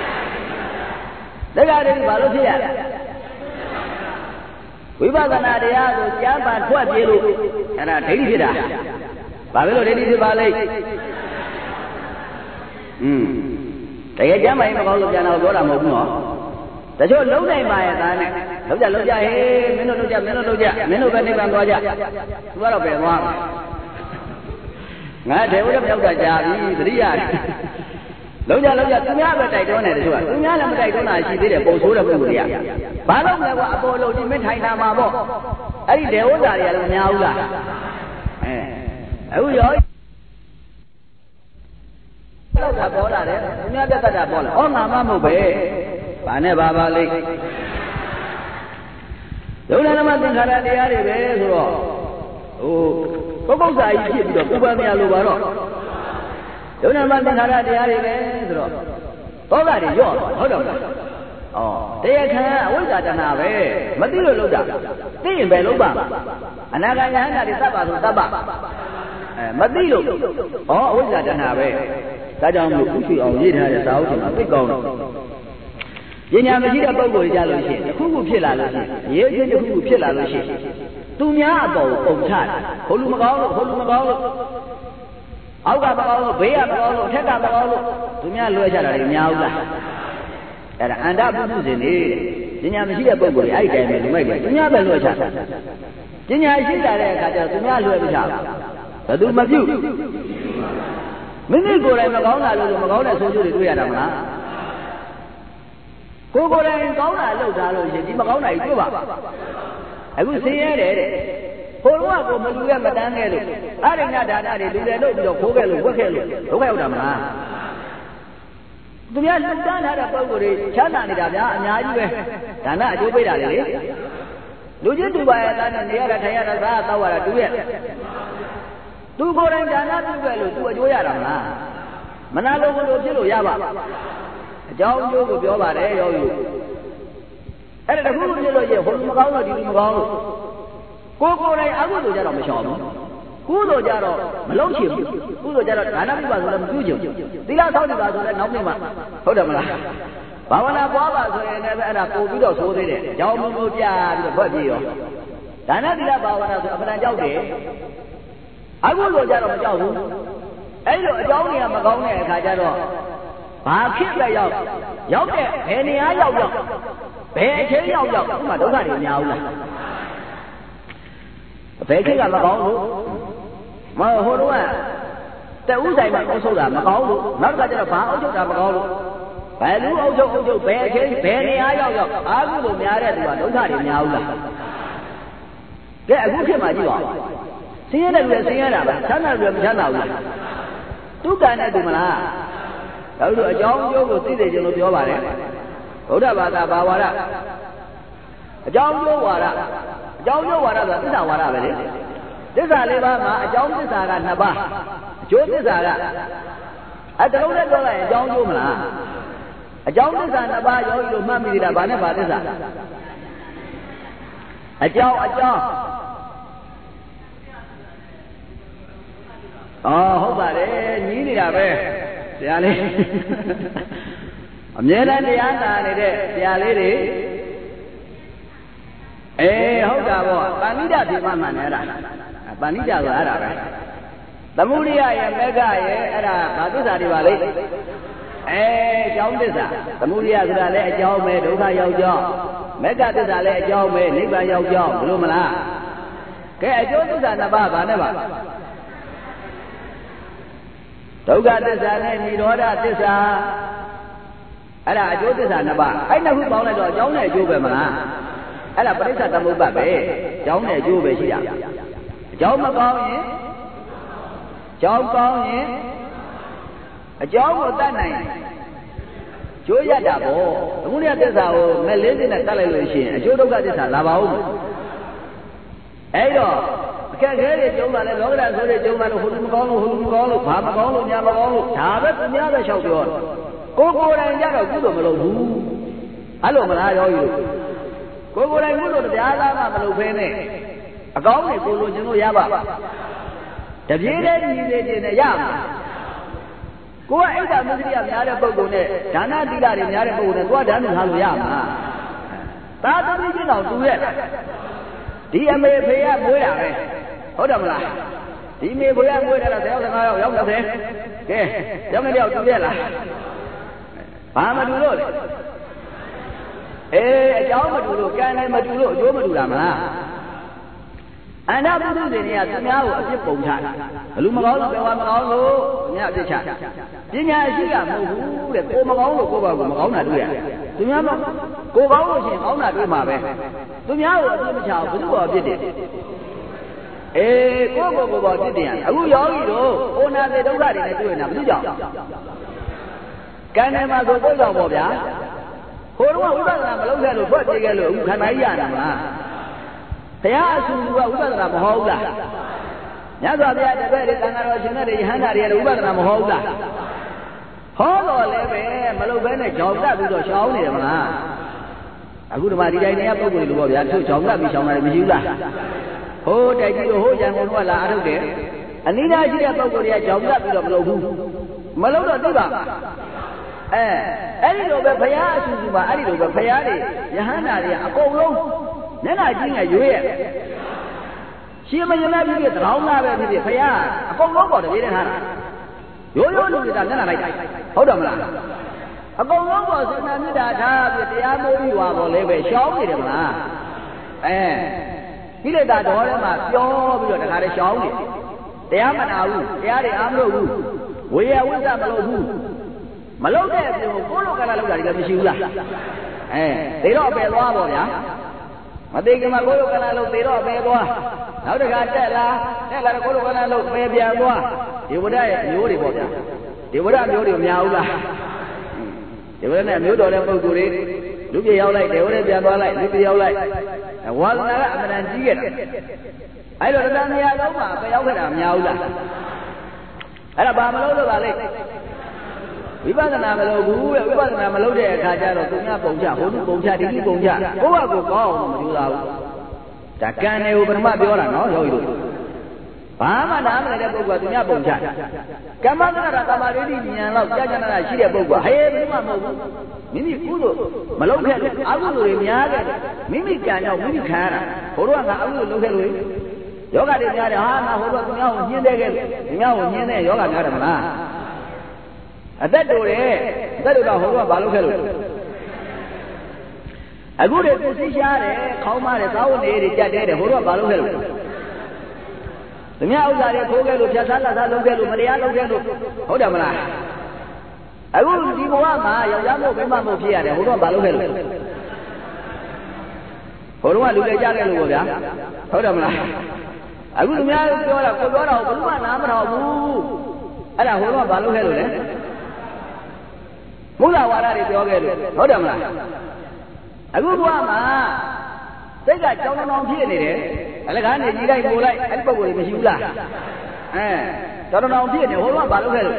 ဒါကဒိဋ္ဌိဘာလို့ဖြစ်ရလဲဝိပဿနာတရားကိုကြားပါထွက်ပြေးလို့အဲ့ဒါဒိဋ္ဌိဖြစ်တာဘာဖြစ်လို့ဒိဋ္ဌိဖြစ်ပါလိမ့်တကယ်ကျမ်းမာရင်မကောင်းလို့ပြန်တော့ပြောတာမဟုတ်ဘူးနော်တချို့လုံးနိုင်ပါရဲ့သားနဲ့လုံးကြဟေးမင်းတို့လုံးကြမင်းတို့လုံးကြမင်းတို့ပဲနိဗ္ဗာန်သွားကြသူကတော့ပဲသွားမှာငါတေဝရမြောက်တာကြာပြီသတိရတယ်လုံးကြသူများပဲတိုက်တွန်းတယ်တချို့ကသူများလည်းမတိုက်တွန်းတာရှိသေးတယ်ပုံဆိုးတဲ့ပုဂ္ဂိုလ်တွေကဘာလို့လဲကွာအပေါ်လုံးဒီမင်းထိုင်တာမှာပေါ့အဲ့ဒီဒေဝတာတွေကလည်းမများဘူးလားအခုရောတော့တာပေါ်လာတယ်သူများတက်တာပေါ်လာဩငါမမဟုတ်ပဲဘာနဲ့ဘာပါလိမ့်ဒုက္ခနမသင်္ခါရတရားတွေပဲဆိုတော့ဟိုပုဂ္ဂိုလ်စာကြီးဖြစ်ပြီးတော့ပူပန်မြလို့ပါတော့ဒုက္ခနမသင်္ခါရတရားတွေပဲဆိုတော့သောကတွေရော့ဟုတ်တယ်မလားတရားခံအဝိဇ္ဇာတဏှာပဲမသိလို့လုပ်တာသိရင်ပဲလုပ်ပါအနာဂတ်ယဟန္တာတွေသတ်ပါဆိုသတ်ပါမသိလို့အဝိဇ္ဇာတဏှာပဲဒါကြောင့်မို့ဥချွေအောင်ရေးထားတဲ့စာအုပ်တွေမှာသိကောင်းတယ်ပညာမရှိတဲ့ပုဂ္ဂိုလ်ကြလို့ရှိရင်တစ်ခုခုဖြစ်လာလို့ရှိရင်ရေးခြင်းတစ်ခုခုဖြစ်လာလို့ရှိရင်သူများအပေါ်ပုံချတယ်ဟိုလူမကောင်းလို့ဟိုလူမကောင်းလို့အောက်ကမကောင်းလို့ဘေးကမကောင်းလို့အထက်ကမကောင်းလို့သူများလွှဲချတာတွေများဘူးလားအဲ့ဒါအန္တပုထုဇဉ်တွေပညာမရှိတဲ့ပုဂ္ဂိုလ်တွေအဲ့ဒီတိုင်းပဲလူမိုက်တယ်သူများပဲလွှဲချတာပညာရှိလာတဲ့အခါကျတော့သူများလွှဲမချဘူးဘယ်သူမပြုမိမိကိုယ်တိုင်မကောင်းတာလို့မကောင်းတဲ့ဆိုးကျိုးတွေတွေ့ရတာမလားကိုယ်တိုင်ကောင်းတာလုပ်တာလို့ရှင်ဒီမကောင်းတာကြီးတွေ့ပါအခုဆင်းရဲတယ်တဲ့ဟိုတော့ကိုမလူရမတန်းခဲ့လို့အရိဏဒါနတွေလူတွေလုပ်ပြီးတော့ခိုးခဲ့လို့ဝက်ခဲ့လို့ဒုက္ခရောက်တာမလားသူများလှူဒန်းထားတဲ့ပုံကိုယ်တွေချမ်းသာနေတာဗျာအများကြီးပဲဒါနအကျိုးပေးတာလေလူချင်းတူပါရဲ့သားနဲ့နေရတာထိုင်ရတာစားတော့ရတာတူရဲ့သူကိုယ်တိုင်ဒါနပြုခဲ့လို့သူအကျိုးရတာမလားမနာလို့ဘလို့ဖြစ်လို့ရပါအကြောင်းအကျိုးကိုပြောပါတယ်ယောဂီအဲ့ဒါတခုခုဖြစ်လို့ရင်ဟိုလူမကောင်းလို့ဒီလူမကောင်းလို့ကိုယ်တိုင်အကုသိုလ်ကြတော့မရှောင်ဘူးကုသိုလ်ကြတော့မလုံးချင်ဘူးကုသိုလ်ကြတော့ဒါနပြုပါဆိုလည်းမပြုချင်ဘူးသီလဆောက်တည်ပါဆိုလည်းနောက်နေ့မှဟုတ်တယ်မလားဘာဝနာပွားပါဆိုရင်လည်းအဲ့ဒါပို့ပြီးတော့သိုးသေးတယ်အကြောင်းမျိုးပြပြီးတော့ဖွက်ပြီးရောဒါနသီလဘာဝနာဆိုအမှန်တန်ကြောက်တယ်အကုသိုလ်ကြတော့မကြောက်ဘူးအဲ့လိုအကြောင်းတွေကမကောင်းတဲ့အခါကျတော့ဘာဖြစ်ပဲရောက်တဲ့ဘယ်နေရာရောက်ဘယ်အချိန်ရောက်ဥမာဒုက္ခတွေများဘူးလားဘယ်ခေတ်ကမကောင်းလို့မဟိုတော့တဥဆိုင်မှာအုပ်ချုပ်တာမကောင်းလို့နောက်ကကျတော့ဘာအုပ်ချုပ်တာမကောင်းလို့ဘယ်လူအုပ်ချုပ်ဘယ်အချိန်ဘယ်နေရာရောက်အာဟုလို့များတဲ့သူကဒုက္ခတွေများဘူးလားကဲအခုခေတ်မှာကြည့်ပါဦးဆင်းရဲတဲ့လူလည်းဆင်းရဲတာပဲချမ်းသာလူလည်းမချမ်းသာဘူးလားဒုက္ခနဲ့တူမလားဒါလို့အကြောင်းကျိုးကိုသိစေခြင်းလို့ပြောပါတယ်ဗုဒ္ဓဘာသာဘာဝါဒအကြောင်းကျိုးဝါဒအကြောင်းကျိုးဝါဒဆိုတာသစ္စာဝါဒပဲလေသစ္စာလေးပါးမှာအကြောင်းသစ္စာက2ပါးအကျိုးသစ္စာကတလုံးနဲ့ပြောလိုက်ရင်အကြောင်းကျိုးမလားအကြောင်းသစ္စာ2ပါးယောဂီတို့မှတ်မိသေးတာဘာနဲ့ဘာသစ္စာအကြောင်းဟုတ်ပါတယ်ညီးနေတာပဲဆရာလေးအမြဲတမ်းတရားနာနေတဲ့ဆရာလေးတွေဟုတ်တာပေါ့ပဏိဒပြေမှမှန်တယ်အဲ့ဒါပဏိဒဆိုအဲ့ဒါပဲသမုဒိယရဲ့မက္ခရဲ့အဲ့ဒါဘာသစ္စာတွေပါလဲအကြောင်းသစ္စာသမုဒိယဆိုတာလည်းအကြောင်းပဲဒုက္ခရောက်ကြောင်းမက္ခသစ္စာလည်းအကြောင်းပဲနိဗ္ဗာန်ရောက်ကြောင်းဘလို့မလားကဲအကျိုးသစ္စာ2ပါးဘာနဲ့ပါဒုက္ခသစ္စာနဲ့និရောဓသစ္စာအဲ့ဒါအကျိုးသစ္စာ2ပါးအဲ့နှစ်ခုပေါင်းလိုက်တော့အကြောင်းနဲ့အကျိုးပဲမလားအဲ့ဒါပရိစ္ဆသမုပ္ပါပဲအကြောင်းနဲ့အကျိုးပဲရှိတာအကြောင်းမကောင်းရင်အကြောင်းကောင်းရင်အကြောင်းကိုတတ်နိုင်ကျိုးရတာပေါ့သမုဒယသစ္စာကိုမဲ့လေးစင်းနဲ့တတ်လိုက်လို့ရှိရင်အကျိုးဒုက္ခသစ္စာလာပါဦးအဲ့တော့အခက်ခဲတွေကျုံလာလဲလောကဓာတ်ဆိုတွေကျုံလာလို့ဟိုလူမကောင်းလို့ဘာမကောင်းလို့ညာမကောင်းလို့ဒါပဲသူများပဲလျှောက်ပြောကိုယ်တိုင်ကြတော့ကုသိုလ်မလုပ်ဘူးအဲ့လိုမလားရောကြီးကိုယ်တိုင်ကုသိုလ်တရားသားမှမလုပ်ဘဲနဲ့အကောင်းတွေကိုလိုချင်လို့ရပါတပြေးတည်းညီနေခြင်းနဲ့ရမှာကိုယ်ကအိဒါမစ္စရိယများတဲ့ပုဂ္ဂိုလ်နဲ့ဒါနသီလတွေများတဲ့ပုဂ္ဂိုလ်နဲ့ကိုယ်ကဓာတ်နဲ့ထားလို့ရမှာသာသမီချင်းတော်တူရဲ့ဒီအမေဖေကမွေးတာပဲဟုတ်တယ်မလားဒီမေဖေကမွေးတာ10ယောက်15ယောက်ရောက်30ကဲရောက်နေတော့တူရဲ့လားဘာမတူလို့လဲအကြောင်းမတူလို့ကံလည်းမတူလို့အကျိုးမတူတာမလားအန္တပုထုဇဉ်တွေကသူများကိုအပြစ်ပုံချတာဘလူမကောင်းလို့ပြောမကောင်းလို့သူများအပြစ်ချပညာရှိကမဟုတ်ဘူးတဲ့ကိုမကောင်းလို့ကိုယ့်ဘာကိုမကောင်းတာတွေ့ရတယ်သူများမကိုကောင်းလို့ရှိရင်ကောင်းတာတွေ့မှာပဲသူများကိုအပြစ်မချဘူးဘယ်သူ့ကိုအပြစ်တယ်ကိုယ့်ကိုယ်အပြစ်တင်ရအခုယောဂီတို့အိုနာတဲ့ဒုက္ခတွေနဲ့တွေ့နေတာဘယ်သူကြောင့်ကံတယ်မှာဆိုကိုယ့်ကြောင့်ပေါ့ဗျာဟိုတော့ဝိပဿနာမလုပ်ခဲ့လို့ထွက်ပြေးခဲ့လို့အခုခန္ဓာကြီးရတာမလားတရားအဆူကဝိပဿနာမဟုတ်ဘူးလားမြတ်စွာဘုရားတပည့်တွေသံဃာတော်ရှင်တွေယဟန္တာတွေလည်းဝိပဿနာမဟုတ်ဘူးလားဟောတော်လည်းပဲမလုပ်ဘဲနဲ့ကြောင်တက်ပြီးတော့ရှောင်းနေတယ်မလားအခုဒီမှာဒီတိုင်းနေရပုံကိုယ်လိုပေါ့ဗျာသူ့ကြောင်ကပြီးရှောင်းတယ်မရှိဘူးလားဟိုးတိုက်ကြီးတို့ဟိုးရန်ကုန်ကလာအထုတ်တယ်အနိဒာရှိတဲ့ပုံကိုယ်တွေကကြောင်ကပြီးတော့မလုပ်ဘူးမလုပ်တော့သိပါအဲ့ဒီလိုပဲဘုရားအဆူဆူပါအဲ့ဒီလိုပဲဘုရားတွေယဟန္တာတွေအကုန်လုံးမျက်နှာချင်းကရွေးရဲ့ရှင်မယနာပြည့်တဲ့တောင်းသားပဲဖြစ်ဖြစ်ဘုရားအကုန်လုံးပေါ်တပြေးတဲ့ဟာရိုးရိုးလူတွေကမျက်နှာလိုက်ဟုတ်တယ်မလားအကုန်လုံးပေါ်စင်နာမြတ်တာထားပြီးတရားမိုးပြီးွာပေါ်လဲပဲရှောင်းနေတယ်မလားကိလေသာတော်ထဲမှာပြောပြီးတော့တခါတည်းရှောင်းနေတရားမနာဘူးတရားတွေအားမလို့ဘူးဝေယဝိဇ္ဇမလို့ဘူးမလို့တဲ့အပြင်ကိုလိုကလာလောက်တာတွေကမရှိဘူးလားသေတော့အပယ်သွားပေါ့ဗျာမသိခင်မှာကိုလိုကလာလို့သေတော့အပယ်သွားနောက်တခါတက်လာတော့ကိုလိုကလာလို့ပယ်ပြန်သွားဒီဝဒရဲ့မျိုးတွေပေါ့ဗျာဒီဝဒမျိုးတွေမများဘူးလားဒီဝဒနဲ့မျိုးတော်တဲ့ပုဂ္ဂိုလ်တွေလူပြေရောက်လိုက်တယ်ဝဒပြန်သွားလိုက်လူပြေရောက်လိုက်ဝါသနာကအမှန်တန်ကြီးခဲ့တာအဲ့တော့တရားများလုံးမှာပယ်ရောက်ခဲ့တာမများဘူးလားအဲ့ဒါဘာမလို့လို့ပါလဲဝိပဿနာမလုပ်ဘူးတဲ့ဝိပဿနာမလုပ်တဲ့အခါကျတော့သူများပုံချဟိုလူပုံချဒီလူပုံချကိုယ့်ဘာကိုကောင်းအောင်မကြိုးစားဘူးဒါကံတွေကိုပထမပြောတာနော်ယောဂီတို့ဘာမှနားမလည်တဲ့ပုဂ္ဂိုလ်ကသူများပုံချကမ္မသရတမာရိတိဉာဏ်လောက်ကြာကြာနာရှိတဲ့ပုဂ္ဂိုလ်ဟဲ့ဘယ်မှမဟုတ်ဘူးမိမိကုသိုလ်မလုပ်ခဲ့လို့အကုသိုလ်တွေများခဲ့တယ်မိမိကံကြောင့်မိမိခံရတာဘိုးတို့ကငါအကုသိုလ်လုပ်ခဲ့လို့ယောဂတွေများတယ်ဟာငါဟိုတော့သူများကိုညှင်းတဲ့ခဲ့သူများကိုညှင်းတဲ့ယောဂများတယ်မလားအသက်တူတယ်အသက်တူတော့ဟိုကဘာလုပ်ခဲ့လို့အခုတည်းသူသိရှားတယ်ခေါင်းမတယ်သာဝနေတွေကြက်တဲတယ်ဟိုတော့ဘာလုပ်ခဲ့လို့သူများဥစ္စာတွေခိုးခဲ့လို့ဖြတ်ဆန်းလက်စားလုပ်ခဲ့လို့မတရားလုပ်ခဲ့လို့ဟုတ်တယ်မလားအခုဒီဘဝမှာယောက်ျားမို့မိန်းမမို့ဖြစ်ရတယ်ဟိုတော့ဘာလုပ်ခဲ့လို့ဟိုတော့လူတွေကြခဲ့လို့ပေါ့ဗျာဟုတ်တယ်မလားအခုသူများပြောတာကိုပြောတာကိုဘယ်သူမှနားမထောင်ဘူးအဲ့ဒါဟိုတော့ဘာလုပ်ခဲ့လို့လဲဘုရားဝါဒတွေပြောခဲ့လို့ဟုတ်တယ်မလားအခုဘဝမှာစိတ်ကကြောင်တောင်ဖြစ်နေတယ်အလကားနေကြီးလိုက်ပို့လိုက်အဲ့ဒီပုံကိုယ်မရှိဘူးလားကြောင်တောင်ဖြစ်နေဟိုတော့ဘာလုပ်ခဲ့လို့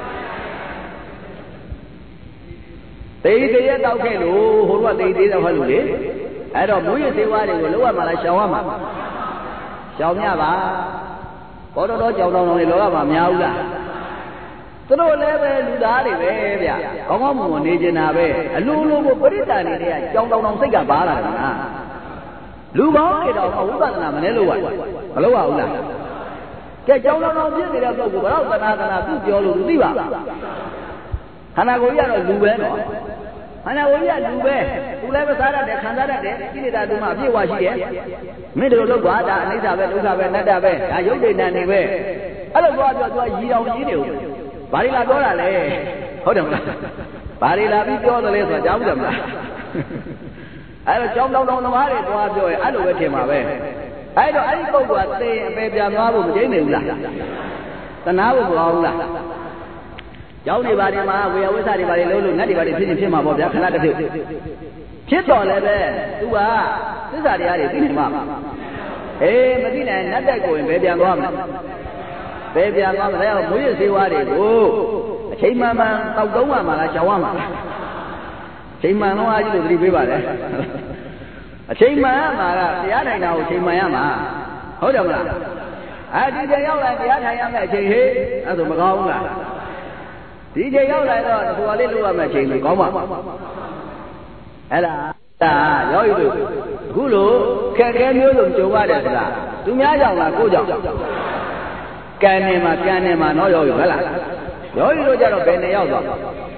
တေးသေးရတောက်ခဲ့လို့ဟိုတော့တေးသေးတော့ဟုတ်လို့လေအဲ့တော့မူရသေးဝါတွေကိုလောက်ရမှာလားရှောင်ရမှာရှောင်ရပါဘောတော်ကြောင်တောင်တွေလောကမှာများဘူးလားသူတို့လည်းပဲလူသားတွေပဲဗျကောင်းကောင်းမွန်မွန်နေကျင်တာပဲအလိုလိုကိုပရိသတ်တွေကကြောင်တောင်စိတ်ကပါလာတယ်နော်လူကောင်းတွေတော့ဝိပဿနာမလဲလို့မလုပ်ရဘူးလားကဲကြောင်တောင်ဖြစ်နေတဲ့ပုဂ္ဂိုလ်ဘယ်တော့သနာသူပြောလို့သူသိပါခန္ဓာကိုယ်ကြီးကတော့လူပဲနော်ခန္ဓာကိုယ်ကြီးကလူပဲသူလည်းပဲစားရတယ်ခံစားရတယ်ကိလေသာသူမှအပြည့်ဝရှိတယ်မင်းတို့လုပ်ပါဒါအနိစ္စပဲဒုက္ခပဲအနတ္တပဲဒါရုပ်တည်နေပဲအဲ့လိုပြောသူကရည်အောင်ကြီးနေဦးဘာတွေလာပြောတာလဲဟုတ်တယ်မလားဘာတွေလာပြီးပြောတယ်လဲဆိုတာကြားဘူးတယ်မလားအဲ့တော့ကြောင်းတောင်းသမားတွေတွားပြောရင်အဲ့လိုပဲထင်ပါပဲအဲ့တော့အဲ့ဒီပုဂ္ဂိုလ်ကသိရင်အပေပြန်သွားဖို့မကျိန်းနေဘူးလားတနာဖို့မကောင်းဘူးလားကျောင်းတွေဘာတွေမှာဝေယဝိသတွေဘာတွေလုံးလို့ငတ်တွေဘာတွေဖြစ်မှာပေါ့ဗျာခဏတစ်ဖြုတ်ဖြစ်တော်လည်းပဲသူကသစ္စာတရားတွေသိနေမှာအေးမသိနိုင်နတ်တိုက်ကိုရင်ဘယ်ပြန်သွားမလဲဘယ်ပြန်သွားမလဲမွေးရစေဝါတွေကိုအချိန်မှန်မှန်တောက်တုံးရမှာလားရှောင်ရမှာလားအချိန်မှန်တော့အားကြီးလို့သတိပေးပါလေအချိန်မှန်ရမှာကတရားထိုင်တာကိုအချိန်မှန်ရမှာဟုတ်တယ်မလားဒီချိန်ရောက်လာတရားထိုင်ရမယ့်အချိန်ဟေးအဲ့ဒါမကောင်းဘူးလားဒီချိန်ရောက်လာတော့ဒီကွာလေးလုပ်ရမယ့်အချိန်ကိုကောင်းပါအဲ့ဒါရောက်ရည်အခုလိုခက်ခဲမျိုးစုံကြုံရတယ်ဆိုတာသူများကြောင့်လားကိုကြောင့်ကံနေမှာတော့ရောက်ရည်ဟုတ်လားရောက်ရည်တို့ကြတော့ဘယ်နဲ့ရောက်သွား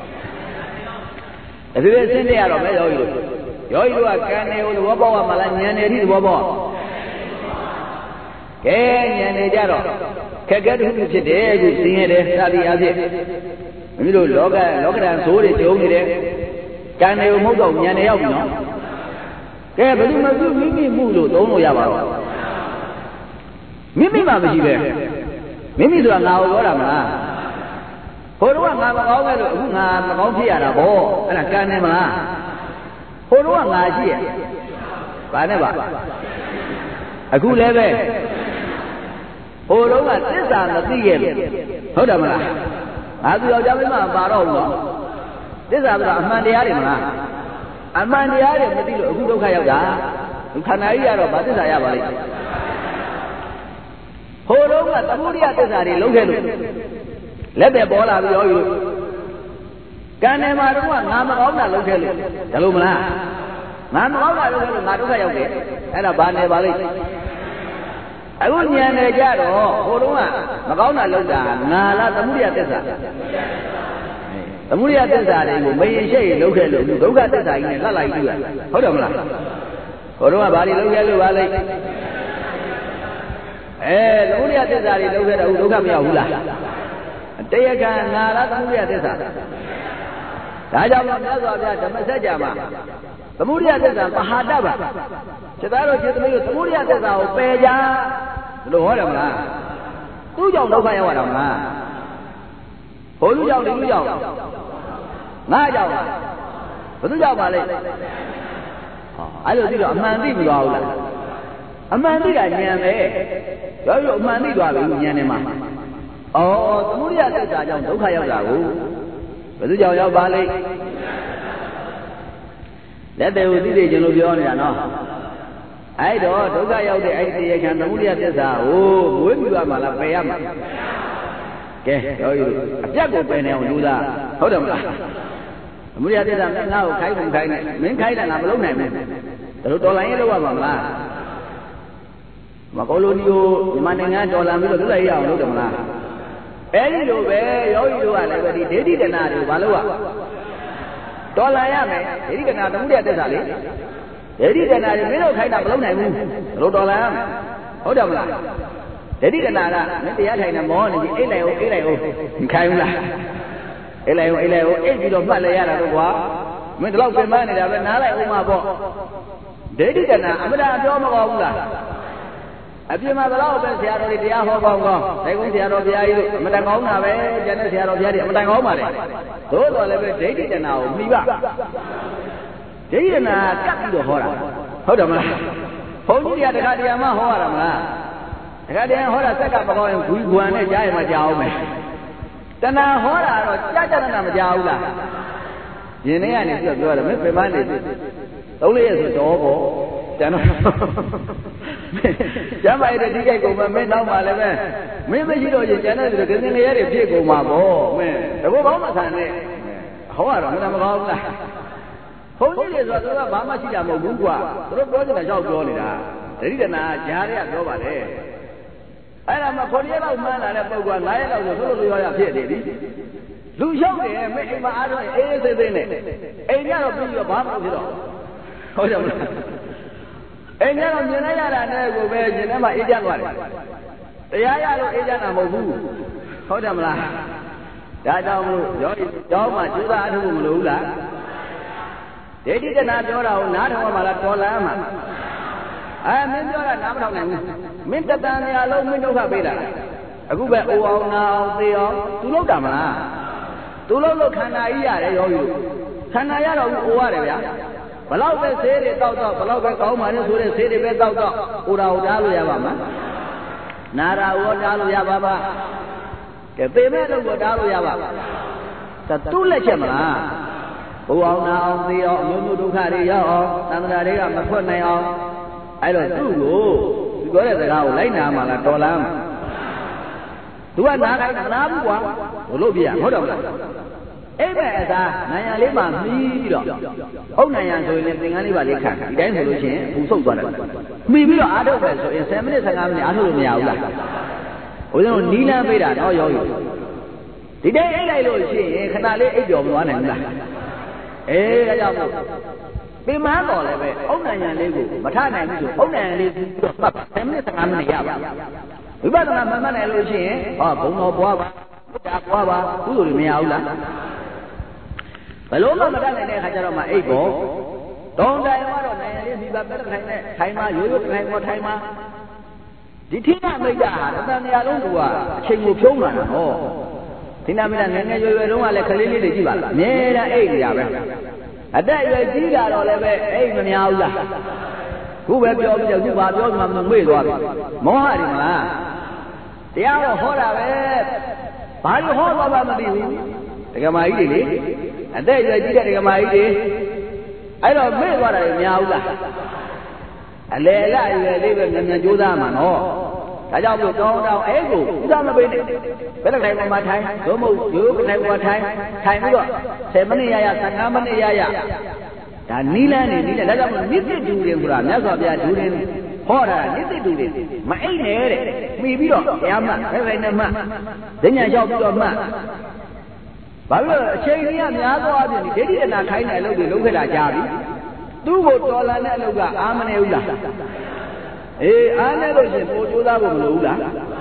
တဖြည်းဖြည်းဆင်းနေရတော့မဲရောက်ရည်တို့ကကံနေကိုသဘောပေါက်ရမှာလားဉာဏ်နေသဘောပေါက်ကဲဉာဏ်နေကြတော့ခက်ခဲတစ်ခုဖြစ်တယ်အခုသိရတယ်သာတိအဖြစ်မိမိတို့လောကဓာတ်ဆိုးတွေကြုံနေတယ်ကံတွေကိုမဟုတ်တော့ဉာဏ်နေရောက်ပြီနော်ကဲဘယ်သူမှသူမိမိမှုလို့သုံးလို့ရပါတော့မိမိမှမရှိပဲမိမိဆိုတာငါ့ကိုပြောတာမလားဟိုတော့ငါမကောင်းခဲ့လို့အခုငါမကောင်းဖြစ်ရတာဗောအဲ့ဒါကံနေမလားဟိုတော့ငါရှိရဘာနဲ့ပါအခုလည်းပဲဟိုတော့ကသစ္စာမသိခဲ့ဘူးဟုတ်တယ်မလားငါသူယောက်ျားမိန်းမပါတော့ဘူးနော်သစ္စာဆိုတာအမှန်တရားတွေမလား Amaniare Matilo, who don't have that. You can I hear about this? I have a hold on, the Muria Tesari, look at it. Let the ball have you. Can I have one? Namma, look at it. Talumana. Namma, look at it. And a banner valley. I wouldn't hear a jar or hold on. Magona look down. Nala, the Muria Tesari. The Muria Tesari, may say, look at it. Look at this, I like you. Hold on. Hold on, Valley, look at Valley. The Muria Tesari, look at Hula. They can Nala, the Muria Tesari. Raja, the message. The Muria Tesari, Mahadaba. Chedaro, the Muria Tesari, Peja. The Horama. Who don't know by Horama? Who don't know? Naya. Who don't know? I don't think a man did go out. A man did I near me. Man did go out in Yanema. Oh, the Muria Tesari, don't know how. But the Jaya Valley. Let the Uzi of Yona. I don't go out the idea can the Muria Tesari. Oh, when you are Malapayama. Okay, a jago pen and do that. Hold on. Muria Tesari now, Kai, Minkai and Abalone. The Tola Mama. Macolonio, Mananga, Tolamio, Laya, Lodama. Anyway, you are like the Dedi and Valua. Tolayame, Dedi and Muria Tesari. Dedi and I will kind of alone. Rodolam. Hold on. Dedi and Nara, maybe I had a morning, Eleo, Kaila. Eleo, 8 of Malaya, with love and money, I will not like my boy. Dedi and I, I'm not a few months ago, Seattle, the Yahoo, they won't see out of the Ayu, Madagona, Genesis of the Madagoma. Those are level dated and now, Viva. They and I cut the horror. Hold on. Hold the Gadiama horror. The Gadian horror set up going to go and Jai Majaume. Then a horror or Jajana Majaula. Yenian is the girl, Miss Reminded. Only as a dog. Jamai the DJ go, men now, my level. Maybe you know, you cannot get in the area of Jago, my boy. The woman, horror, I'm about. Holy is what Bama Chidamo Gugua, Robotin and Joe Florida. Ridana, Jaria, nobody. I am a Korea man and a Bogan, I am the Lulu Piedi. Lucio, make him out of anything. A young of your Bama. Hold on. A young of Yanaya and I will wear Geneva Idian. The Yaya Idian Mobu. Hold on. Dadam, Joma, Judah, Lula. They did not know not Malatola. I am in your number. Mintatania, low Mindoka Beda. A good now, they are Tulogama. Tulo Canaya, Canaya, whatever. Below the say it out of below the Coman, who say the bed out of Uraudalo Yavama. Nara, Wadalo Yavaba. If they met over Dalo Yavaba. The Tulachama. Who are now the Mudukaria, Namadaria, Makonaya. I don't do. You go to the house, Lena Malatolam. Do I not have an Abua? Olivia, hold on. Amen, Naya Lima, me. Oh, Naya, so anything anybody can. Then who so good. Maybe other vessel in 7 minutes and I'm the Anulia. We don't need a bit at all. The day I don't see, can I let you one and that? Eh, be my boy, own and legal, but I am own and legal, but 10 minutes and I'm the Yaba. We better not my money, or Bono Boba, who will me out. But over Madame and Hajarama Ego, don't die one of better Taima, you look like what Taima. The Tina made that, and the Alonua, King of Showman, oh. Tina and you don't like a lily Jiva, near the area. At that you did that all over 8 Miaula. Who will be over the Zuba, Way, Moharima. The hour horror, by the whole of the Gamma, and there you did a Gamma. အဲ့တော့မေ့သွားတာလည်းမရဘူးလားအလေလာရွယ်လေးပဲမြန်မြန်ကြိုးစားမှာနော်ဒါကြောင့်မို့တောင်းတောင်းအဲ့ကိုဥစားမပေးနဲ့ဘယ်တစ်ထိုင်ပေါ်မှာထိုင်သို့မဟုတ်ရိုးတစ်ထိုင်ပေါ်ထိုင်ပြီးတော့10မိနစ်ရ15မိနစ်ရဒါနီးလန်းနေနီးလန်းဒါကြောင့်နိတိတူတယ်ဆိုတာမြတ်စွာဘုရားဒူရင်ဟောတာနိတိတူတယ်မအိတ်နဲ့တဲ့မှီပြီးတော့တရားမှဘယ်တိုင်းနဲ့မှဒိညာလျှောက်ပြီးတော့မှဘာလို့အချိန်ကြီးကများသောအားဖြင့်ဒီဒိဋ္ဌိတဏခိုင်းတဲ့အလုပ်တွေလုပ်ခဲ့တာကြာပြီသူ့ကိုတော်လန်တဲ့အလုပ်ကအာမနေဘူးလားအေးအားနေလို့ရှင်ပို့ကြိုးစားဖို့မလိုဘူးလား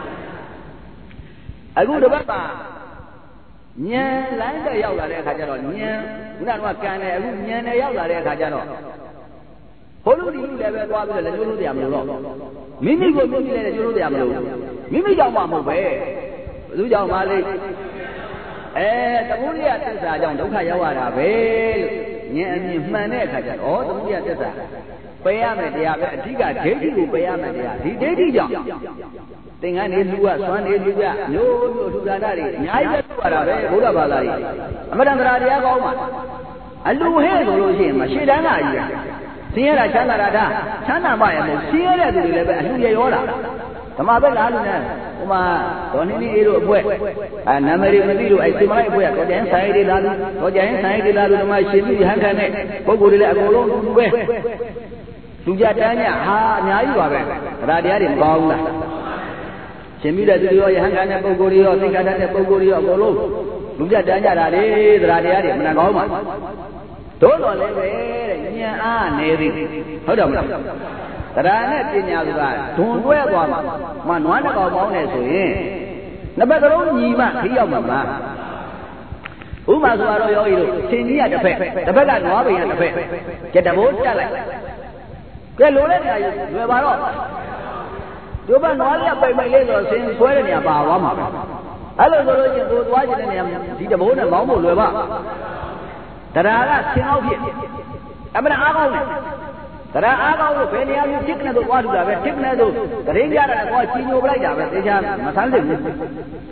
အခုတစ်ပတ်မှာဉာဏ်လိုင်းတဲ့ရောက်လာတဲ့အခါကျတော့ဉာဏ်ခုနကကံတယ်အခုဉာဏ်နဲ့ရောက်လာတဲ့အခါကျတော့ဘုလူဒီလူလည်းပဲသွားပြီးတော့လည်းကျိုးလို့တရားမလို့တော့မိမိကိုမိမိလည်းကျိုးလို့တရားမလို့မိမိကြောင့်မှမဟုတ်ပဲဘယ်သူကြောင့်မှလဲသမုဒိယသစ္စာကြောင့်ဒုက္ခရောက်ရတာပဲလို့ဉာဏ်အမြင်မှန်တဲ့အခါကျတော့သမုဒိယသစ္စာပယ်ရမယ်တရားပဲအဓိကဒိဋ္ဌိကိုပယ်ရမယ်တရားဒီဒိဋ္ဌိကြောင့်သင်္ကန်းနေလူကစွမ်းနေလူကမျိုးမျိုးထူတာတွေအများကြီးပဲပြောတာပဲဘုရားဘာသာကြီးအမတန်တရားတရားကောင်းပါအလူဟဲ့ဆိုလို့ရှိရင်မရှေ့တန်းကကြီးဆင်းရဲတာချမ်းသာတာဒါချမ်းသာမှရမို့ဆင်းရဲတဲ့သူတွေလည်းပဲအလူရရောတာဓမ္မဘက်လားလူနဲ့ဟိုမှာဒေါ်နေနေအေးတို့အပွဲနာမည်မသိလို့စေမလိုက်အပွဲကတော့ကျန်ဆိုင်တွေလားတော့ကျန်ဆိုင်တွေလားလို့ဓမ္မရှင်ပြီးဟန်ခံတဲ့ပုဂ္ဂိုလ်တွေလည်းအကုန်လုံးလူပဲလူကြတန်းညဟာအများကြီးပါပဲတရားတရားတွေမကောင်းဘူးလားရှင်ပြီးတဲ့သူရောယဟန်ခံတဲ့ပုဂ္ဂိုလ်တွေရောသိက္ခာတဲ့ပုဂ္ဂိုလ်တွေရောအကုန်လုံးလူကြတန်းကြတာလေတရားတရားတွေမနာကောင်းပါတို့တော်လည်းပဲတဲ့ဉာဏ်အားနေသည်ဟုတ်တယ်မလားတရားနဲ့ပညာကဒွန်တွဲသွားမှာနွားတစ်ကောင်ပေါင်းနေဆိုရင်နှစ်ဘက်လုံးညီမခီးရောက်မှာပါဥပမာဆိုတော့ယောဂီတို့သင်ကြီးကတစ်ဖက်ကနွားပိန်ကတစ်ဖက်ကျတဘိုးတက်လိုက်ကဲလိုတဲ့နေရာရွယ်ပါတော့ဒီဘက်နွားလေးကပိန်ပိန်လေးဆိုတော့ဆင်းဆွဲတဲ့နေရာပါသွားမှာပဲအဲ့လိုဆိုလို့ချင်းကိုသွားချင်တဲ့နေရာဒီတဘိုးနဲ့မောင်းဖို့လွယ်ပါတရားကဆင်းအောင်ဖြစ်အမှန်အားကောင်းတယ်တရားအားကောင်းလို့ဘယ်နေရာမျိုးတစ်ကနေတော့သွားထူတာပဲတစ်ကနေတော့တရင်ကြတာတော့ကြီးညိုပလိုက်တာပဲသေချာမဆန်းစိတ်ဘူးဟာ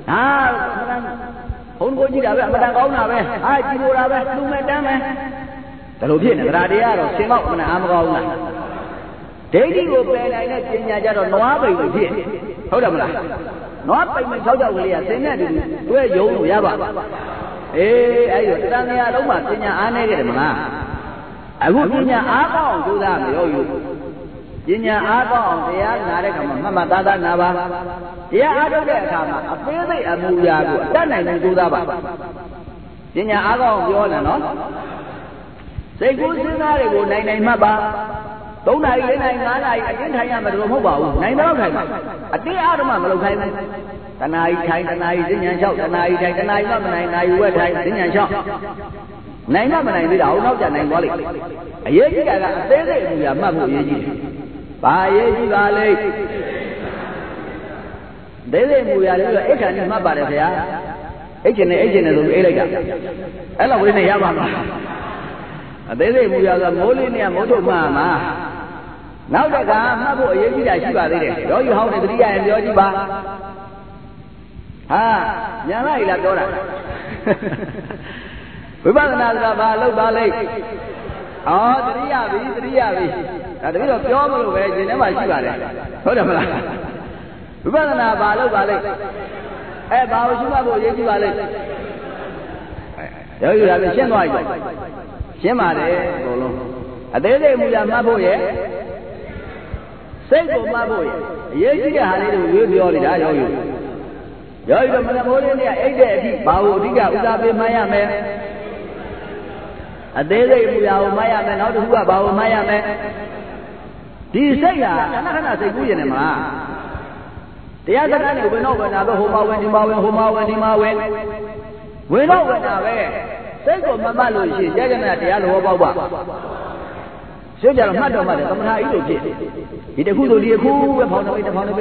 ဘုန်းကိုကြည့်တာပဲအမှန်ကောင်းတာပဲဟာကြီးညိုတာပဲလူမဲ့တမ်းပဲဒါလိုဖြစ်နေတရားတရားတော့ဆင်းတော့အမှန်အားမကောင်းဘူးလားဒိဋ္ဌိကိုပယ်နိုင်တဲ့ပညာကြတော့နွားပိန်ကိုဖြစ်ဟုတ်တယ်မလားနွားပိန်မဲ့၆ကြောက်ကလေးကသင်တဲ့တူတွဲယုံလို့ရပါအေးအဲ့ဒီတရားများလုံးမှာပညာအားနေခဲ့တယ်မလားအခုပညာအားကောင်းအောင်ကြိုးစားမယ်ရောယူပညာအားကောင်းအောင်တရားနာတဲ့အခါမှာမှတ်မှတ်သားသားနာပါတရားအားထုတ်တဲ့အခါမှာအသေးစိတ်အမူအရာကိုအတတ်နိုင်ဆုံးကြိုးစားပါပညာအားကောင်းအောင်ပြောတယ်နော်စိတ်ကူးစဉ်းစားတွေကိုနိုင်မှတ်ပါ3နာရီ4နာရီ5နာရီအတင်းထိုင်ရမယ်လို့မဟုတ်ပါဘူးနိုင်တော့ထိုင်ပါအတင်းအားတော့မလုပ်ခိုင်းဘူးတဏှာကြီးထိုင်တဏှာကြီးဉာဏ်လျှောက်တဏှာကြီးထိုင်တဏှာကြီးမနိုင်နာရီဝက်ထိုင်ဉာဏ်လျှောက်နိုင်မနိုင်သေးတာအောင်နောက်ကျနိုင်သွားလိမ့်အရေးကြီးတာကအသေးစိတ်အမှုရာမှတ်ဖို့အရေးကြီးတယ်ဘာအရေးကြီးပါလဲသေးစိတ်အမှုရာလေးတော့အိတ်ခံနေမှတ်ပါတယ်ခင်ဗျာအိတ်ကျင်နေဆိုပြီးအိတ်လိုက်တာအဲ့လောက်ဝိနေရပါမှာအသေးစိတ်အမှုရာဆိုမိုးလေးနဲ့မိုးထုတ်မှမှာနောက်တကမှတ်ဖို့အရေးကြီးတာရှိပါသေးတယ်ရောယူဟောင်းနေတတိယရင်ပြောကြည့်ပါဟာညာလိုက်လားပြောတာဝိပဿနာဆိုတာဘာလို့ပါလဲသတိရပြီဒါတပည့်တော့ပြောမလို့ပဲရှင်ထဲမှာရှိပါတယ်ဟုတ်တယ်မလားဝိပဿနာဘာလို့ပါလဲဘာလို့ရှိမှဖို့အရေးကြီးပါလဲရောယူတာလည်းရှင်းသွားပြီရှင်းပါတယ်အကုန်လုံးအသေးစိတ်မူရမှတ်ဖို့ရဲ့စိတ်ကိုမှတ်ဖို့ရဲ့အရေးကြီးတဲ့ဟာလေးတွေကိုပြောနေတာရောယူတော့မနမိုးလေးနဲ့အိတ်တဲ့အထိဘာလို့အဓိကဥစားပေးမှရမယ်အသေးစိတ်မူရာကိုမှတ်ရမယ်နောက်တစ်ခုကဘာကိုမှတ်ရမယ်ဒီစိတ်ဟာခဏစိတ်ကူးရင်လည်းမလားတရားစကားနဲ့ဝင်တော့ဝင်တာပဲဟိုမှာဝင်ဒီမှာဝင်ဟိုမှာဝင်ဒီမှာဝင်တော့ဝင်တာပဲစိတ်ကိုမမှတ်လို့ရှိရင်ကျဲကျဲတရားလိုပေါက်ပါရှုပ်ကြတော့မှတ်တော့မှတယ်သမထအိလို့ဖြစ်ဒီတစ်ခုဆိုဒီအခုပဲဖောင်းနေပိတ်ထိုင်နေဒီ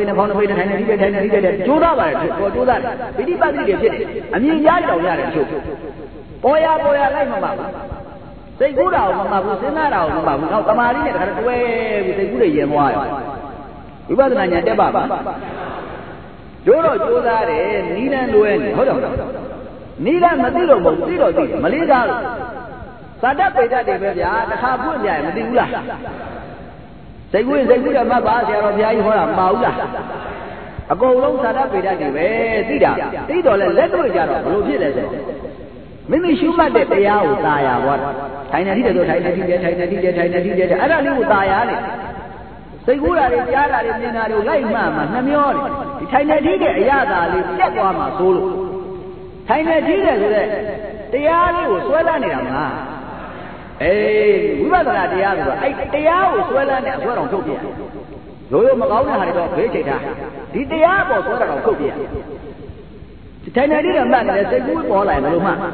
ကျိုးသားပါတယ်ကျိုးသားတယ်ပိဋိပတ်တိတွေဖြစ်တယ်အမြင်ကြားတောင်ရတယ်ချုပ်ပေါ်ရလိုက်မှမပါစိတ်ကူးတာကိုမမှဘူးစဉ်းစားတာကိုမမှဘူးနောက်တမာရီနဲ့တခါတွဲပြီးစိတ်ကူးတွေရင်သွားရောဝိပဿနာဉာဏ်တက်ပါကျိုးတော့ကျိုးသားတယ်နီးလန်းလွဲနေဟုတ်တယ်မလားနီးလန်းမသိတော့မဟုတ်သိတော့သိမလေးစားလို့ Sada beda de be bia takha phut nya ma ti bu la Sai ku de mat ba sia ro bia yi ho la ma bu la A kou long sada beda de be ti da ti do le let twe ja ro blo phit le so Mimi shu mat de taya ko ta ya bo Thai na thi de so thai na thi de thai na thi de thai na thi de ai da li ko ta ya le Sai ku la de ja la de min na de lai ma ma na myo le Di thai na thi de a ya ta le pet twa ma so lo Thai na thi de so de taya li ko swai la ni da maဝိပဿနာတရားဆိုတော့အဲ့တရားကိုဆွဲလန်းတဲ့အဆွဲတော်ထုတ်ပြရရိုးရိုးမကောင်းတဲ့ဟာတွေတော့ဘေးချိန်ထားဒီတရားပေါ်ဆွဲတော်ထုတ်ပြရထိုင်နေတိတော့မှတ်နေတယ်စိတ်ကူးပေါ်လာရင်ဘယ်လိုမှတ်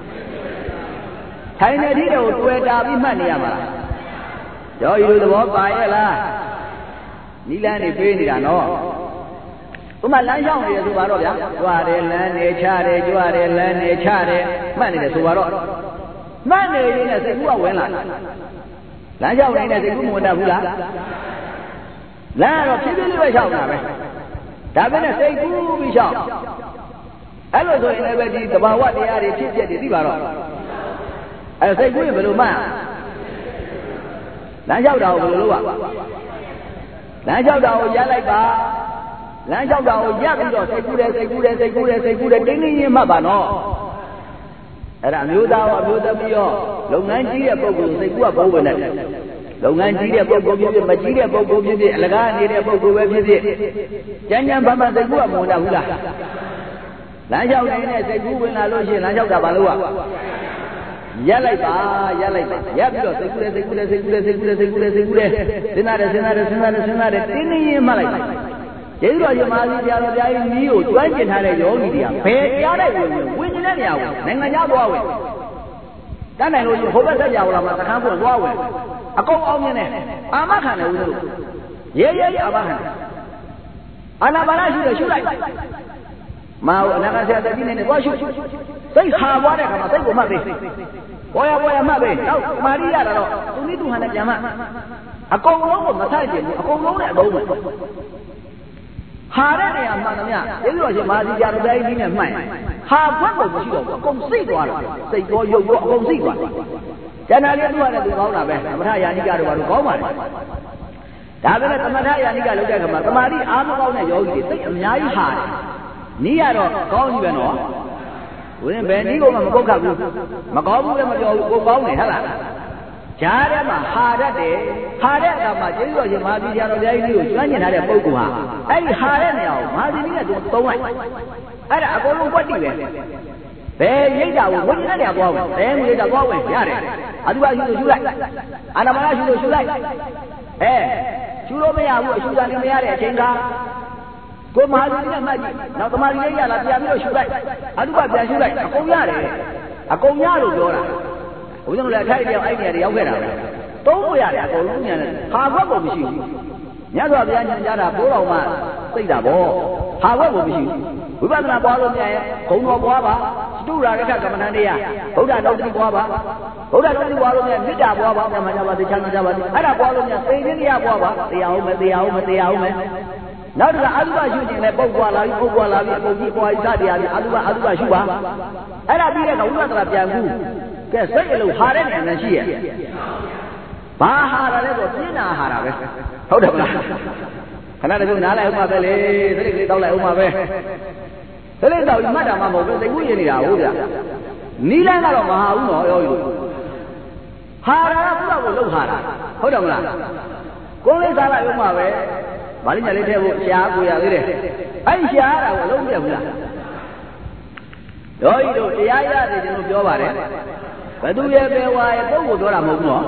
ထိုင်နေတိတော့တွေ့တာပြီးမှတ်နေရမှာရောဤလိုသဘောပါရဲ့လားနီးလန်းနေပေးနေတာနော်ဥမာလမ်းလျှောက်နေတယ်ဆိုပါတော့ဗျာကြွတယ်လမ်းနေချတယ်ကြွတယ်လမ်းနေချတယ်မှတ်နေတယ်ဆိုပါတော့မှတ်နေရင်လည်းစိတ်ကူးကဝင်လာလမ်းလျှောက်နေတဲ့စိတ်ကူးမဝင်တတ်ဘူးလားလမ်းကတော့ဖြည်းဖြည်းလေးပဲလျှောက်တာပဲဒါပဲနဲ့စိတ်ကူးပြီးလျှောက်အဲ့လိုဆိုရင်လည်းပဲဒီသဘာဝတရားတွေဖြစ်ဖြစ်တွေသိပါတော့အဲ့စိတ်ကူးရင်ဘယ်လိုမှလမ်းလျှောက်တာကိုဘယ်လိုလုပ်ရလမ်းလျှောက်တာကိုရပ်လိုက်ပါလမ်းလျှောက်တာကိုရပ်ပြီးတော့စိတ်ကူးတယ်တင်းတင်းရင်းမှတ်ပါနော်အဲ့ဒါမျိုးသားရောအမျိုးသမီးရောလုပ်ငန်းကြီးတဲ့ပုဂ္ဂိုလ်စိတ်ကူးကဘုံဝင်တယ်လုပ်ငန်းကြီးတဲ့ပုဂ္ဂိုလ်ဖြစ်ဖြစ်မကြီးတဲ့ပုဂ္ဂိုလ်ဖြစ်ဖြစ်အလကားနေတဲ့ပုဂ္ဂိုလ်ပဲဖြစ်ဖြစ်ကြမ်းကြမ်းဖန်ဖန်စိတ်ကူးကမဝင်တတ်ဘူးလားလမ်းလျှောက်နေတဲ့စိတ်ကူးဝင်လာလို့ရှိရင်လမ်းလျှောက်တာဘာလို့ရရပ်လိုက်ပါရပ်ပြီးတော့စိတ်ကူးတယ်စဉ်းစားတယ်တင်းနေရင်မှလိုက်ကျေးဇူးတော်ရှင်မဟာကြီးဆရာတော်ဘုရားကြီးနီးကိုကျွမ်းကျင်ထားတဲ့ယောဂီတွေကဘယ်ကြားလိုက်ဝင်နေတဲ့နေရာကိုနိုင်ငံခြားသွားဝင်တန်းနိုင်လို့ဟိုဘက်ဆက်ကြလာမှာသခန်းပွင့်သွားဝင်အကုန်အောင်မြင်တယ်အာမခံတယ်ဦးတို့ရဲအာမခံတယ်အာနာပါနရှုလိုက်မဟုတ်အနာဂတ်ဆရာတတိနေနဲ့သွားရှုစိတ်ခါသွားတဲ့အခါမှာစိတ်ကိုမှတ်ပေးပေါ်ရမှတ်ပေးနောက်မာရိရတာတော့သူနည်းသူဟန်နဲ့ပြန်မှအကုန်လုံးကိုမဆိုင်ကျင်ဘူးအကုန်လုံးနဲ့အကုန်ပဲဟာတဲ့နေရာမှန်သမျှကျေးဇူးတော်ရှင်မဟာစီကြာတော်ဘုရားကြီးနဲ့မှန်ဟာဘက်ကိုမရှိတော့ဘူးအကုန်စိတ်သွားတယ်စိတ်ရောရုပ်ရောအကုန်စိတ်သွားတယ်ကျန်တာလေးသူကလည်းသူကောင်းတာပဲသမထယာနိကတို့ဘာလို့ကောင်းပါလဲဒါပဲနဲ့သမထယာနိကလောက်တဲ့ခါမှာသမာဓိအားမကောင်းတဲ့ယောဂီတွေစိတ်အများကြီးဟာတယ်နီးရတော့ကောင်းပြီပဲနော်ဝင်ဘယ်နီးကိုမှမပုတ်ခတ်ဘူးမကောင်းဘူးလည်းမပြောဘူးကိုကောင်းတယ်ဟုတ်လားကြားထဲမှာဟာတတ်တယ်ဟာတဲ့အခါမှာကျေးဇူးတော်ရှင်မဟာစီကြာတော်ဘုရားကြီးကိုကျွမ်းကျင်ထားတဲ့ပုဂ္ဂိုလ်ဟာအဲ့ဒီဟာတဲ့နေရာကိုမဟာစီကြီးနဲ့သူသုံးလိုက်အဲ့ဒါအကုန်လုံးကွက်တိပဲဘယ်ရိတ်တာကိုဝင်နေတဲ့နေရာသွားဝင်ဘယ်ငွေရိတ်တာသွားဝင်ရတယ်အတူပါရှုလိုက်အာနာပါနရှုလိုက်ရှုလို့မရဘူးအရှုတာလည်းမရတဲ့အချိန်ကကိုမဟာစီကြီးနဲ့မှတ်ကြည့်နောက်သမာဓိလေးရလာပြန်ပြီးတော့ရှုလိုက်အတူပါပြန်ရှုလိုက်အကုန်ရတယ်အကုန်ရလို့ပြောတာဘုရားတို့လည်းအထိုက်တရားအဲ့ဒီနေရာတွေရောက်ခဲ့တာပဲသုံးလို့ရတယ်အကုန်လုံးညာနဲ့ဟာဘက်ကိုမရှိဘူးမြတ်စွာဘုရားညွှန်ကြားတာပိုးတော်မှသိတာပေါ့ဟာဘက်ကိုမရှိဘူးဝိပဿနာပွားလို့မြတ်ရဲ့ဂုံတော်ပွားပါစတုရာရခကမ္မဋ္ဌာန်းတရားဗုဒ္ဓတော်တိပွားပါဗုဒ္ဓတော်တိပွားလို့မြတ်မေတ္တာပွားပါမြတ်ကြပါစေချမ်းသာကြပါစေအဲ့ဒါပွားလို့မြတ်သိခြင်းတရားပွားပါတရားဟုတ်မယ်နောက်တစ်ခါအတုပရှုခြင်းနဲ့ပုတ်ပွားလာပြီးအကုန်ကြီးပွားဤစတရားပြီးအတုပရှုပါအဲ့ဒါပြီးတဲ့အခါဝိပဿနာပြန်ကူကဲစိတ်အလုံးဟာတဲ့နေရာနဲ့ရှိရဲ့ဘာဟာတာလဲဆိုပြင်းတာဟာတာပဲဟုတ်တယ်မလားခဏတည်းကနားလိုက်ဥပပဲလေစိတ်ကလေးတောက်လိုက်ဥပပဲစိတ်လေးတောက်မှတ်တာမှမဟုတ်ဘူးစိတ်ကူးရင်နေတာဟုတ်ဗျာနီးလန်းကတော့မဟာဘူးနော်ရောယူဟာတာကဘုရားကိုလှုပ်ဟာတာဟုတ်တယ်မလားကိုယ်လေးစားလိုက်ဥပပဲဗာလိညာလေးထဲဖို့ရှားကိုရသေးတယ်အဲ့ရှားတာကိုလုံးပြဘူးလားရောဤတို့တရားရတယ်ကျွန်တော်ပြောပါတယ်ဘသူရဲ့ပဲဝါရဲ့ပုံကိုပြောတာမဟုတ်ဘူးနော်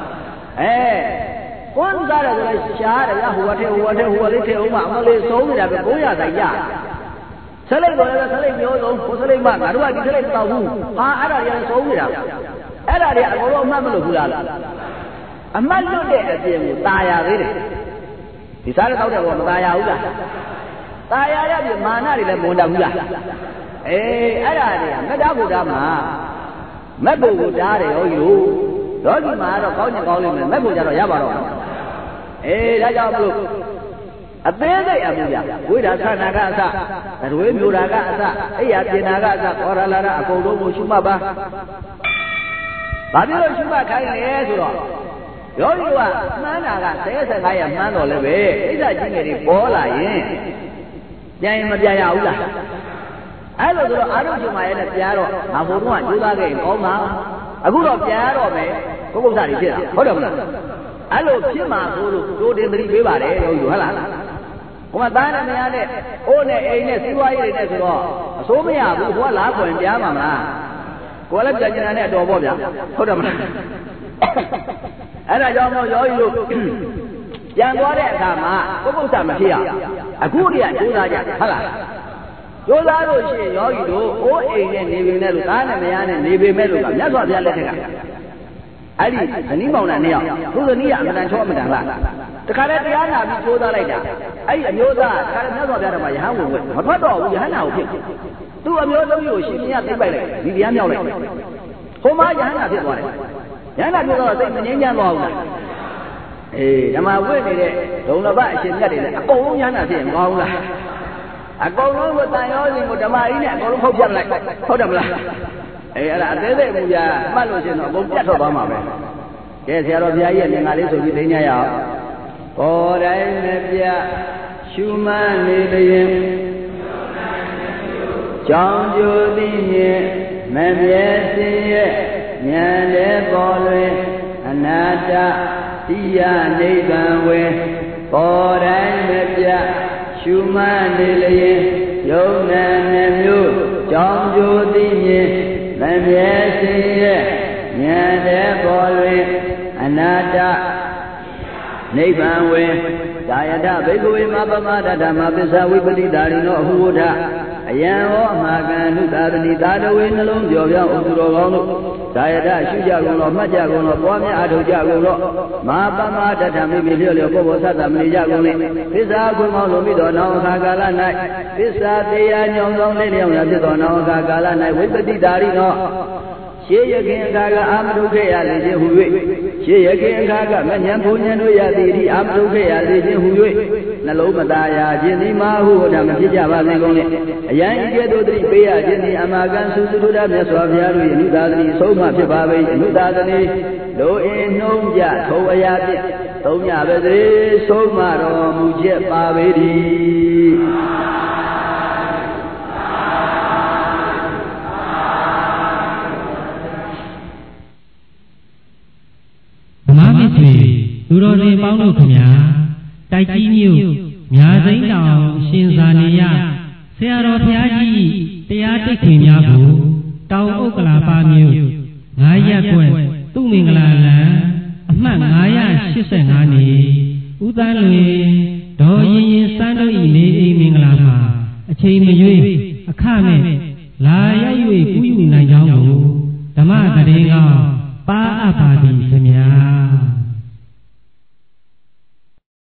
ကိုယ်စားတယ်ဆိုလဲရှားတယ်ဗျာဟိုလေးထဲအောင်မလေးဆုံးနေတာပဲ900တိုင်ရဆက်လိုက်တော့လည်းဆက်လိုက်မျိုးဆုံးကိုဆက်လိုက်မှငါတို့ကဒီဆက်လိုက်တောက်ဘူးဟာအဲ့ဒါတွေဆုံးနေတာအဲ့ဒါတွေအကုန်လုံးအမှတ်မလို့ဘူးလားအမှတ်လွတ်တဲ့အပြင်ကိုตายရသေးတယ်ဒီစားတဲ့တောက်တဲ့ဘောမตายရဘူးလားตายရရပြီမာနတွေလည်းမဝင်တတ်ဘူးလားအဲ့ဒါတွေကမေတ္တာဘုရားမှာမက်ဖို့ကိုတားတယ်ယောဂီတို့ယောဂီမှာတော့ကောင်းရင်ကောင်းလိမ့်မယ်မက်ဖို့ကြတော့ရပါတော့ဒါကြောင့်မလို့အသေးစိတ်အမှုရဝိဒါသနာကအစသရွေးမျိုးတာကအစအိယာပြင်တာကအစခေါ်ရလာတာအကုန်လုံးကိုရှုမှတ်ပါဘာဖြစ်လို့ရှုမှတ်ခိုင်းလဲဆိုတော့ယောဂီကမှန်းတာက35ရက်မှန်းတော်လည်းပဲဣဒ္ဓကြီးငယ်တွေပေါ်လာရင်ပြန်ရင်မပြန်ရဘူးလားအဲ့လိုဆိုတော့အာရုံရှင်မရဲ့နဲ့ပြန်တော့ငါဘုံကကြိုးစားခဲ့ရင်ကောင်းမှာအခုတော့ပြန်ရတော့မယ်ဘုက္ကုဋ္ဌတွေဖြစ်တာဟုတ်တယ်မလားအဲ့လိုဖြစ်မှာဆိုလို့တိုးတင်သတိပေးပါတယ်ယောဂီဟုတ်လားဟိုမှာသားနဲ့မယားနဲ့အိုးနဲ့အိမ်နဲ့စီးပွားရေးတွေနဲ့ဆိုတော့အစိုးမရဘူးဟိုကလားခွင်ပြားမှာမလားကိုယ်လည်းကြံကြံနဲ့အတော်ပေါ့ဗျာဟုတ်တယ်မလားအဲ့ဒါကြောင့်မို့ယောဂီတို့ပြန်သွားတဲ့အခါမှာပုဂ္ဂုတ္တမဖြစ်ရအခုတည်းကကြိုးစားကြဟုတ်လားကြိုးစားလို့ရှိရင်ယောဂီတို့အိုးအိမ်နဲ့နေပေမဲ့လို့သားနဲ့မယားနဲ့နေပေမဲ့လို့ကမြတ်စွာဘုရားလက်ထက်ကအဲ့ဒီဇနီးမောင်နှံနှစ်ယောက်သူဇနီးကအမှန်တန်ချောအမှန်တန်လားတခါတည်းတရားနာပြီးကြိုးစားလိုက်တာအဲ့ဒီအမျိုးသားတခါတည်းမြတ်စွာဘုရားတော်မှာယဟန်ဝင်မထွက်တော့ဘူးယဟန်နာကိုဖြစ်သူ့အမျိုးသမီးကိုရှင်မြတ်သိမ့်ပိုက်လိုက်ဒီတရားမြောက်လိုက်ဟိုမှာယဟန်နာဖြစ်သွားတယ်ယဟန်နာဖြစ်တော့စိတ်မငြိမ်းချမ်းသွားဘူးလားအေးဓမ္မဝိနေတဲ့ဒုံလဘအရှင်မြတ်တွေလည်းအကုန်လုံးယဟန်နာဖြစ်ရင်မကောင်းဘူးလားအကုန်လုံးကိုတန်ရောစဉ်ကိုဓမ္မကြီးနဲ့အကုန်လုံးဖုတ်ပြလိုက်ဟုတ်တယ်မလားအေးအဲ့ဒါအသေးသေးမူရာမှတ်လို့ရှင်တော့အကုန်ပြတ်ထွက်သွားမှာပဲကဲဆရာတော်ဘုရားကြီးရဲ့ငင်္ဂါလေးဆိုပြီးသိညာရအောင်ကိုယ်တိုင်မပြရှုမှတ်နေလျင်ကြောင်းကျိုးသည်ဖြင့်မမြဲစင်ရဲ့ဉာဏ်တဲ့ပေါ်လွင်အနာတ္တတိယနိဗ္ဗာန်ဝေကိုယ်တိုင်မပြရှုမှတ်နေလျင်ယုံနာနှမျိုးကြောင်းကျိုးသည်ဖြင့်မမြဲစင်ရဲ့ဉာဏ်တဲ့ပေါ်လွင်အနာတ္တနိဗ္ဗာန်ဝေကာယတဘိက္ခဝေမပမဒဓမ္မပစ္စဝိပတိဒါရိနောအဟုဝဋ္ဌအယံဟောအမှာကံနုသာသနိသာတဝေနှလုံးကြော်ပြောင်းဥသူတော်ကောင်းတို့ကာယတရှုကြကုန်တော့မှတ်ကြကုန်တော့ပွားများအားထုတ်ကြကုန်တော့မပမဒဓမ္မိမိလျော့လျော့ဘောဘောသတ္တမဏိကြကုန်လေပစ္စာခွင့်မောင်းလို့ပြီးတော့နောင်အခါကာလ၌ပစ္စာတရားညောင်းဆောင်လေးလျောင်းရဖြစ်သောနောင်အခါကာလ၌ဝိပတိဒါရိနောရှေးရခင်အခါကအာမထုတ်ခဲ့ရလေခြင်းဟူ၍ရှေးရခင်အခါကမဉ္ဇဉ်ဘုံဉ္ဇဉ်တို့ရသည်ဒီအာမထုတ်ခဲ့ရလေခြင်းဟူ၍နှလုံးမသားရခြင်းဒီမာဟုဝဒမဖြစ်ကြပါစေကုန်လေအယံဤကဲ့သို့သတိပေးရခြင်းဒီအမာကံသုသုဒ္ဓမြတ်စွာဘုရားတို့၏အနုသာသတိဆုံးမဖြစ်ပါပေအနုသာသတိလိုအင်းနှုံးကြထုံအရာဖြင့်သုံးညပါစေဆုံးမတော်မူချက်ပါပေသည်သူတော်စင်ပေါင်းတို့ခင်ဗျာတိုက်ကြီးမြို့မြာသိန်းတောင်ရှင်ဇာနေရဆရာတော်ဘုရားကြီးတရားတိတ်ခင်များကိုတောင်ဥက္ကလာပါမြို့9ရပ်ကွက်သူ့မင်္ဂလာလံအမှတ်985နေဦးသန်းလွင်ဒေါ်ရင်ရင်စန်းတို့၏နေအိမ်မင်္ဂလာမှာအချိန်မရွေးအခမဲ့လာရောက်၍ကူးယူနိုင်ကြောင်းကိုဓမ္မသတင်းကောင်းပါအပ်ပါသည်ခင်ဗျာ